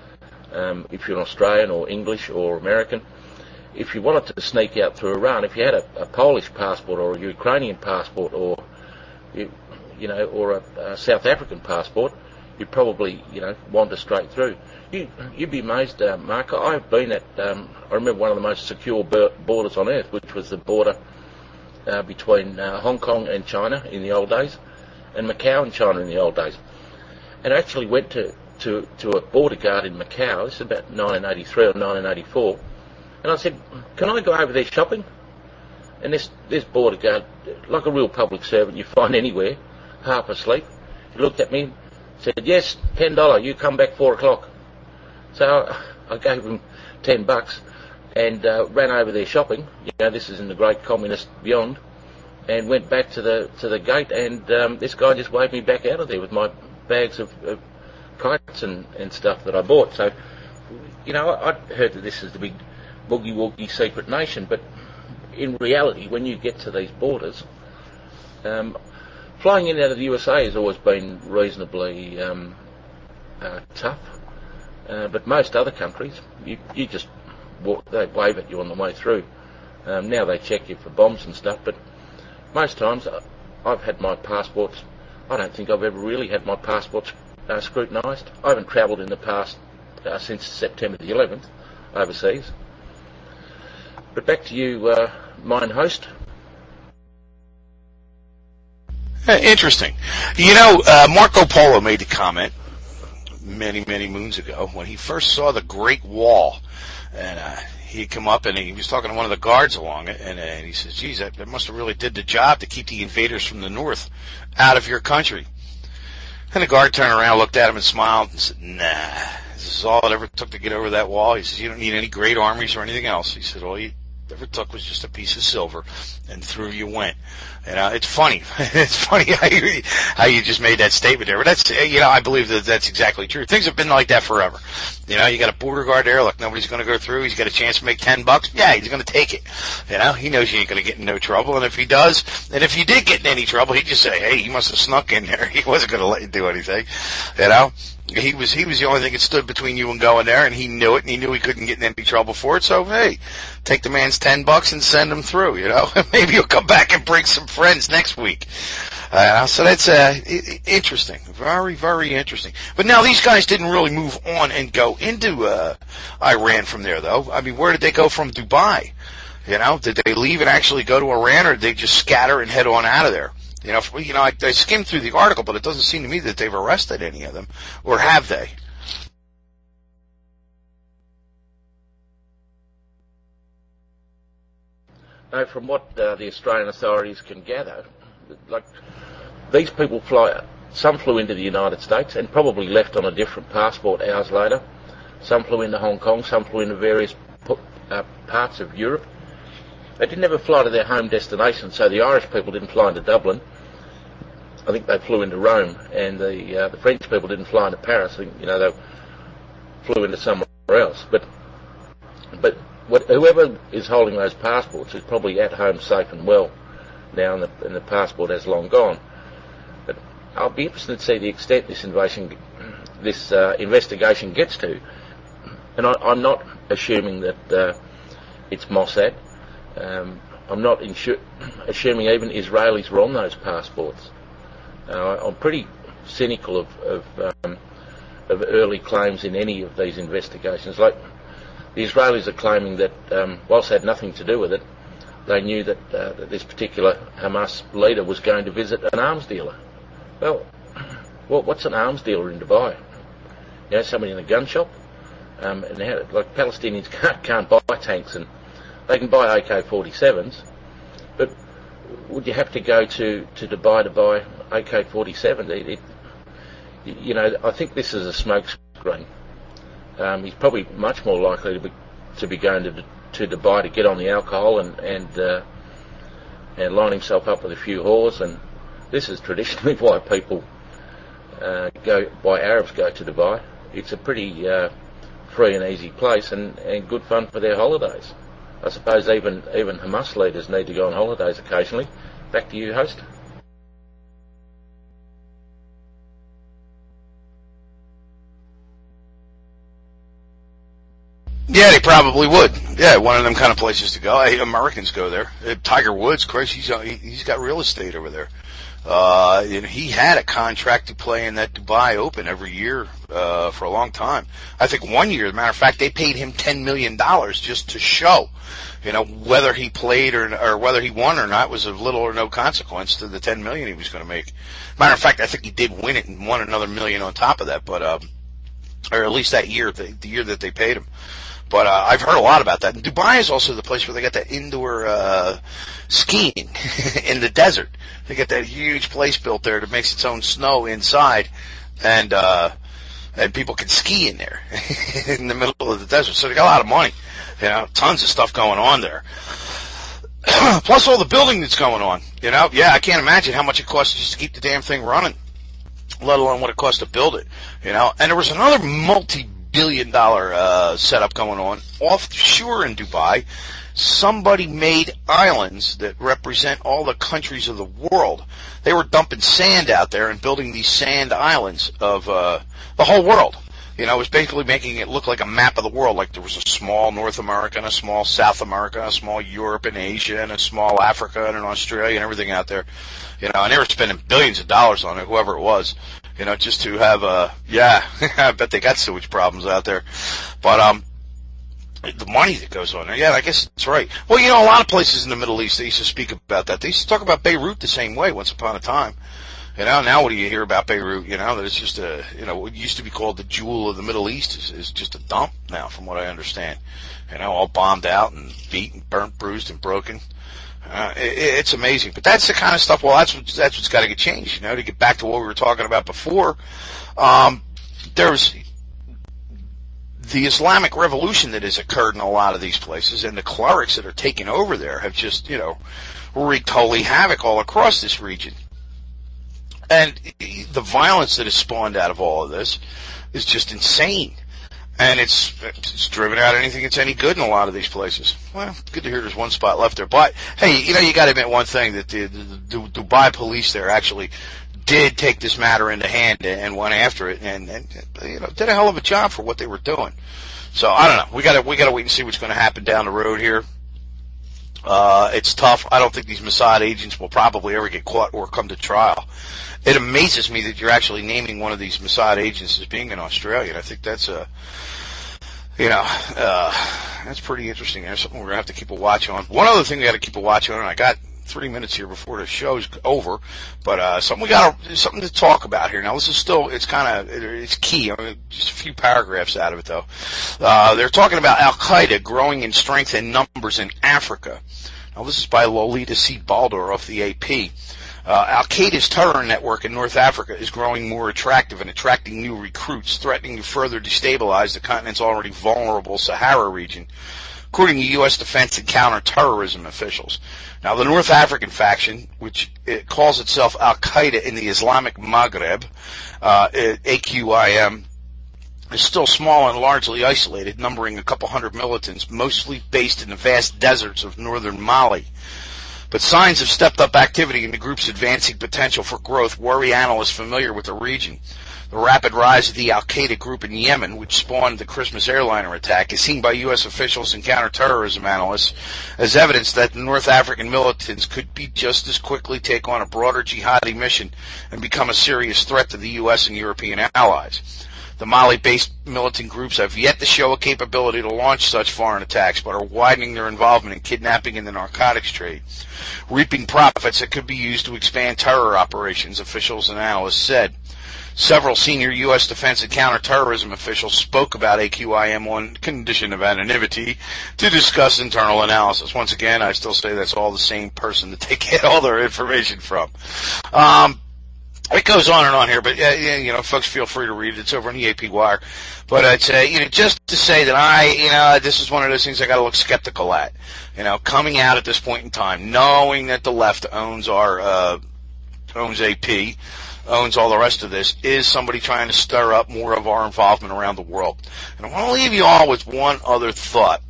Um, if you're an Australian or English or American, if you wanted to sneak out through Iran, if you had a, a Polish passport or a Ukrainian passport or you, you know, or a, a South African passport, you'd probably, you know, wander straight through. You, you'd be amazed, uh, Mark. I've been at, um, I remember one of the most secure borders on earth, which was the border uh, between uh, Hong Kong and China in the old days, and Macau and China in the old days. And I actually went to, to, to a border guard in Macau, this is about nineteen eighty-three or nineteen eighty-four, and I said, can I go over there shopping? And this, this border guard, like a real public servant you find anywhere, half asleep, he looked at me and said, yes, ten dollars, you come back four o'clock. So I gave him ten bucks and uh, ran over there shopping. You know, this is in the great communist beyond, and went back to the to the gate, and um, this guy just waved me back out of there with my bags of, of kites and, and stuff that I bought. So, you know, I, I'd heard that this is the big boogie-woogie secret nation, but in reality, when you get to these borders, um, flying in and out of the U S A has always been reasonably um, uh, tough, uh, but most other countries, you, you just walk, they wave at you on the way through. Um, now they check you for bombs and stuff, but most times I've had my passports, I don't think I've ever really had my passports uh, scrutinised. I haven't travelled in the past uh, since September the eleventh overseas. But back to you, uh, mine host. Interesting. You know, uh, Marco Polo made the comment many, many moons ago when he first saw the Great Wall, and uh, he'd come up and he was talking to one of the guards along it, and, uh, and he says, geez, that, that must have really did the job to keep the invaders from the north out of your country. And the guard turned around, looked at him and smiled and said, nah, this is all it ever took to get over that wall. He says, you don't need any great armies or anything else. He said, all you ever took was just a piece of silver, and through you went. And uh, it's funny. It's funny how you, how you just made that statement there. But that's, you know, I believe that that's exactly true. Things have been like that forever. You know, you got a border guard there. Look, nobody's going to go through. He's got a chance to make ten bucks. Yeah, he's going to take it. You know, he knows he ain't going to get in no trouble. And if he does, and if he did get in any trouble, he'd just say, hey, he must have snuck in there. He wasn't going to let you do anything. You know, he was, he was the only thing that stood between you and going there, and he knew it, and he knew he couldn't get in any trouble for it. So, hey, take the man's ten bucks and send him through, you know. Maybe he'll come back and bring some friends next week. Uh, so that's uh, interesting. Very, very interesting. But now these guys didn't really move on and go into uh, Iran from there, though. I mean, where did they go from Dubai? You know, did they leave and actually go to Iran, or did they just scatter and head on out of there? You know, you know, I, I skimmed through the article, but it doesn't seem to me that they've arrested any of them, or have they? No, from what uh, the Australian authorities can gather, like, these people fly, some flew into the United States and probably left on a different passport hours later. Some flew into Hong Kong, some flew into various uh, parts of Europe. They didn't ever fly to their home destination, so the Irish people didn't fly into Dublin. I think they flew into Rome, and the uh, the French people didn't fly into Paris. I think, you know, they flew into somewhere else. But but what, whoever is holding those passports is probably at home safe and well now, and the, and the passport has long gone. But I'll be interested to see the extent this invasion, this uh, investigation gets to. And I, I'm not assuming that uh, it's Mossad. Um, I'm not insu- assuming even Israelis were on those passports. Uh, I'm pretty cynical of of, um, of early claims in any of these investigations. Like, the Israelis are claiming that, um, whilst they had nothing to do with it, they knew that, uh, that this particular Hamas leader was going to visit an arms dealer. Well, well, what's an arms dealer in Dubai? You know, somebody in a gun shop? Um, and how, like Palestinians can't, can't buy tanks, and they can buy A K forty-sevens, but would you have to go to, to Dubai to buy A K forty-seven? It, it, you know, I think this is a smokescreen. Um, he's probably much more likely to be to be going to to Dubai to get on the alcohol and and uh, and line himself up with a few whores. And this is traditionally why people uh, go, why Arabs go to Dubai. It's a pretty uh, free and easy place, and, and good fun for their holidays. I suppose even even Hamas leaders need to go on holidays occasionally. Back to you, host. Yeah, they probably would. Yeah, one of them kind of places to go. Hey, Americans go there. Uh, Tiger Woods, Chris, he's uh, he, he's got real estate over there. Uh, and he had a contract to play in that Dubai Open every year uh, for a long time. I think one year, as a matter of fact, they paid him ten million dollars just to show. You know, whether he played or or whether he won or not was of little or no consequence to the ten million dollars he was going to make. Matter of fact, I think he did win it and won another million on top of that, but um, or at least that year, the, the year that they paid him. But uh, I've heard a lot about that. And Dubai is also the place where they got that indoor uh, skiing in the desert. They got that huge place built there that makes its own snow inside, and uh, and people can ski in there in the middle of the desert. So they got a lot of money, you know, tons of stuff going on there. Plus all the building that's going on, you know. Yeah, I can't imagine how much it costs just to keep the damn thing running, let alone what it costs to build it, you know. And there was another multi billion dollar uh setup going on offshore in Dubai. Somebody made islands that represent all the countries of the world. They were dumping sand out there and building these sand islands of uh the whole world. You know, it was basically making it look like a map of the world, like there was a small North America and a small South America, a small Europe and Asia and a small Africa and an Australia and everything out there. You know, and they were spending billions of dollars on it, whoever it was. You know, just to have a, yeah, I bet they got sewage problems out there. But, um, the money that goes on there, yeah, I guess that's right. Well, you know, a lot of places in the Middle East, they used to speak about that. They used to talk about Beirut the same way once upon a time. You know, now what do you hear about Beirut? You know, that it's just a, you know, what used to be called the jewel of the Middle East is, is just a dump now, from what I understand. You know, all bombed out and beat and burnt, bruised and broken. Uh, it, it's amazing, but that's the kind of stuff. Well, that's what, that's what's got to get changed. You know, to get back to what we were talking about before. Um, there's the Islamic Revolution that has occurred in a lot of these places, and the clerics that are taking over there have just, you know, wreaked holy havoc all across this region. And the violence that has spawned out of all of this is just insane. And it's, it's driven out anything that's any good in a lot of these places. Well, good to hear there's one spot left there. But, hey, you know, you got to admit one thing, that the, the, the Dubai police there actually did take this matter into hand and went after it, and, and you know, did a hell of a job for what they were doing. So, I don't know. We got to we got to wait and see what's going to happen down the road here. Uh, it's tough. I don't think these Mossad agents will probably ever get caught or come to trial. It amazes me that you're actually naming one of these Mossad agents as being an Australian. I think that's a, you know, uh, that's pretty interesting. There's something we're going to have to keep a watch on. One other thing we got to keep a watch on, and I got three minutes here before the show's over, but, uh, something we got to, something to talk about here. Now, this is still, it's kind of, it's key. I mean, just a few paragraphs out of it, though. Uh, they're talking about Al-Qaeda growing in strength and numbers in Africa. Now, this is by Lolita C. Baldur of the A P. Uh, Al-Qaeda's terror network in North Africa is growing more attractive and attracting new recruits, threatening to further destabilize the continent's already vulnerable Sahara region, according to U S defense and counterterrorism officials. Now, the North African faction, which it calls itself Al-Qaeda in the Islamic Maghreb, uh, A Q I M, is still small and largely isolated, numbering a couple hundred militants, mostly based in the vast deserts of northern Mali. But signs of stepped-up activity in the group's advancing potential for growth worry analysts familiar with the region. The rapid rise of the Al-Qaeda group in Yemen, which spawned the Christmas airliner attack, is seen by U S officials and counterterrorism analysts as evidence that the North African militants could be just as quickly take on a broader jihadi mission and become a serious threat to the U S and European allies. The Mali-based militant groups have yet to show a capability to launch such foreign attacks, but are widening their involvement in kidnapping and the narcotics trade, reaping profits that could be used to expand terror operations, officials and analysts said. Several senior U S defense and counterterrorism officials spoke about A Q I M on condition of anonymity to discuss internal analysis. Once again, I still say that's all the same person that they get all their information from. Um, It goes on and on here, but, uh, yeah, you know, folks feel free to read it. It's over on the A P Wire. But I'd say, you know, just to say that I, you know, this is one of those things I got to look skeptical at. You know, coming out at this point in time, knowing that the left owns our, uh, owns A P, owns all the rest of this, is somebody trying to stir up more of our involvement around the world. And I want to leave you all with one other thought.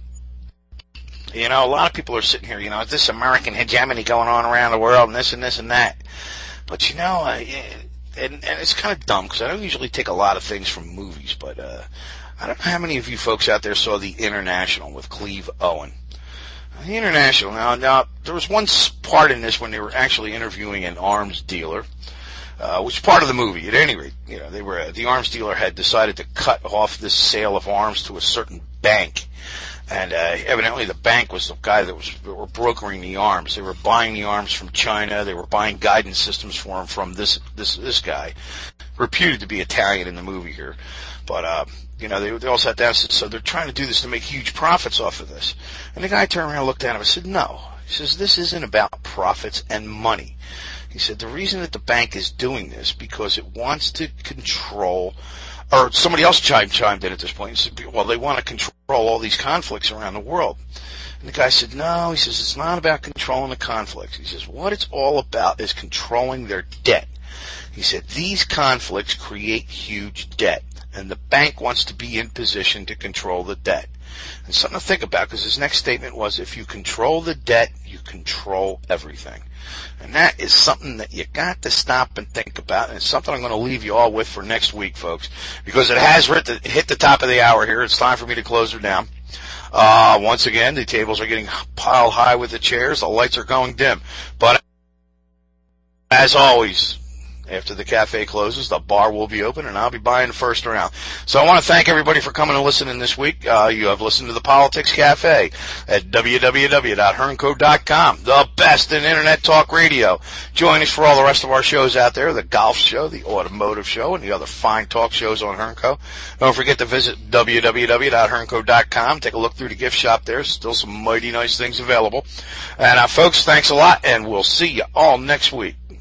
You know, a lot of people are sitting here, you know, this American hegemony going on around the world and this and this and that. But, you know, uh, and, and it's kind of dumb because I don't usually take a lot of things from movies, but uh, I don't know how many of you folks out there saw The International with Cleve Owen. The International, now, now there was one part in this when they were actually interviewing an arms dealer, uh, which is part of the movie. At any rate, you know, they were uh, the arms dealer had decided to cut off this sale of arms to a certain bank. And uh, evidently the bank was the guy that was that were brokering the arms. They were buying the arms from China. They were buying guidance systems for them from this this this guy, reputed to be Italian in the movie here. But uh, you know, they they all sat down and said, so they're trying to do this to make huge profits off of this. And the guy turned around and looked at him and said, no. He says, this isn't about profits and money. He said, the reason that the bank is doing this because it wants to control. Or somebody else chimed, chimed in at this point and said, well, they want to control all these conflicts around the world. And the guy said, no, he says, it's not about controlling the conflicts. He says, what it's all about is controlling their debt. He said, these conflicts create huge debt, and the bank wants to be in position to control the debt. And something to think about, because his next statement was, if you control the debt, you control everything. And that is something that you got to stop and think about, and it's something I'm going to leave you all with for next week, folks, because it has hit the, hit the top of the hour here. It's time for me to close her down. Uh, once again, the tables are getting piled high with the chairs. The lights are going dim. But as always, after the cafe closes, the bar will be open, and I'll be buying the first round. So I want to thank everybody for coming and listening this week. Uh, you have listened to the Politics Cafe at w w w dot hernco dot com, the best in Internet talk radio. Join us for all the rest of our shows out there, the golf show, the automotive show, and the other fine talk shows on Hernco. Don't forget to visit w w w dot hernco dot com. Take a look through the gift shop there. Still some mighty nice things available. And, uh, folks, thanks a lot, and we'll see you all next week.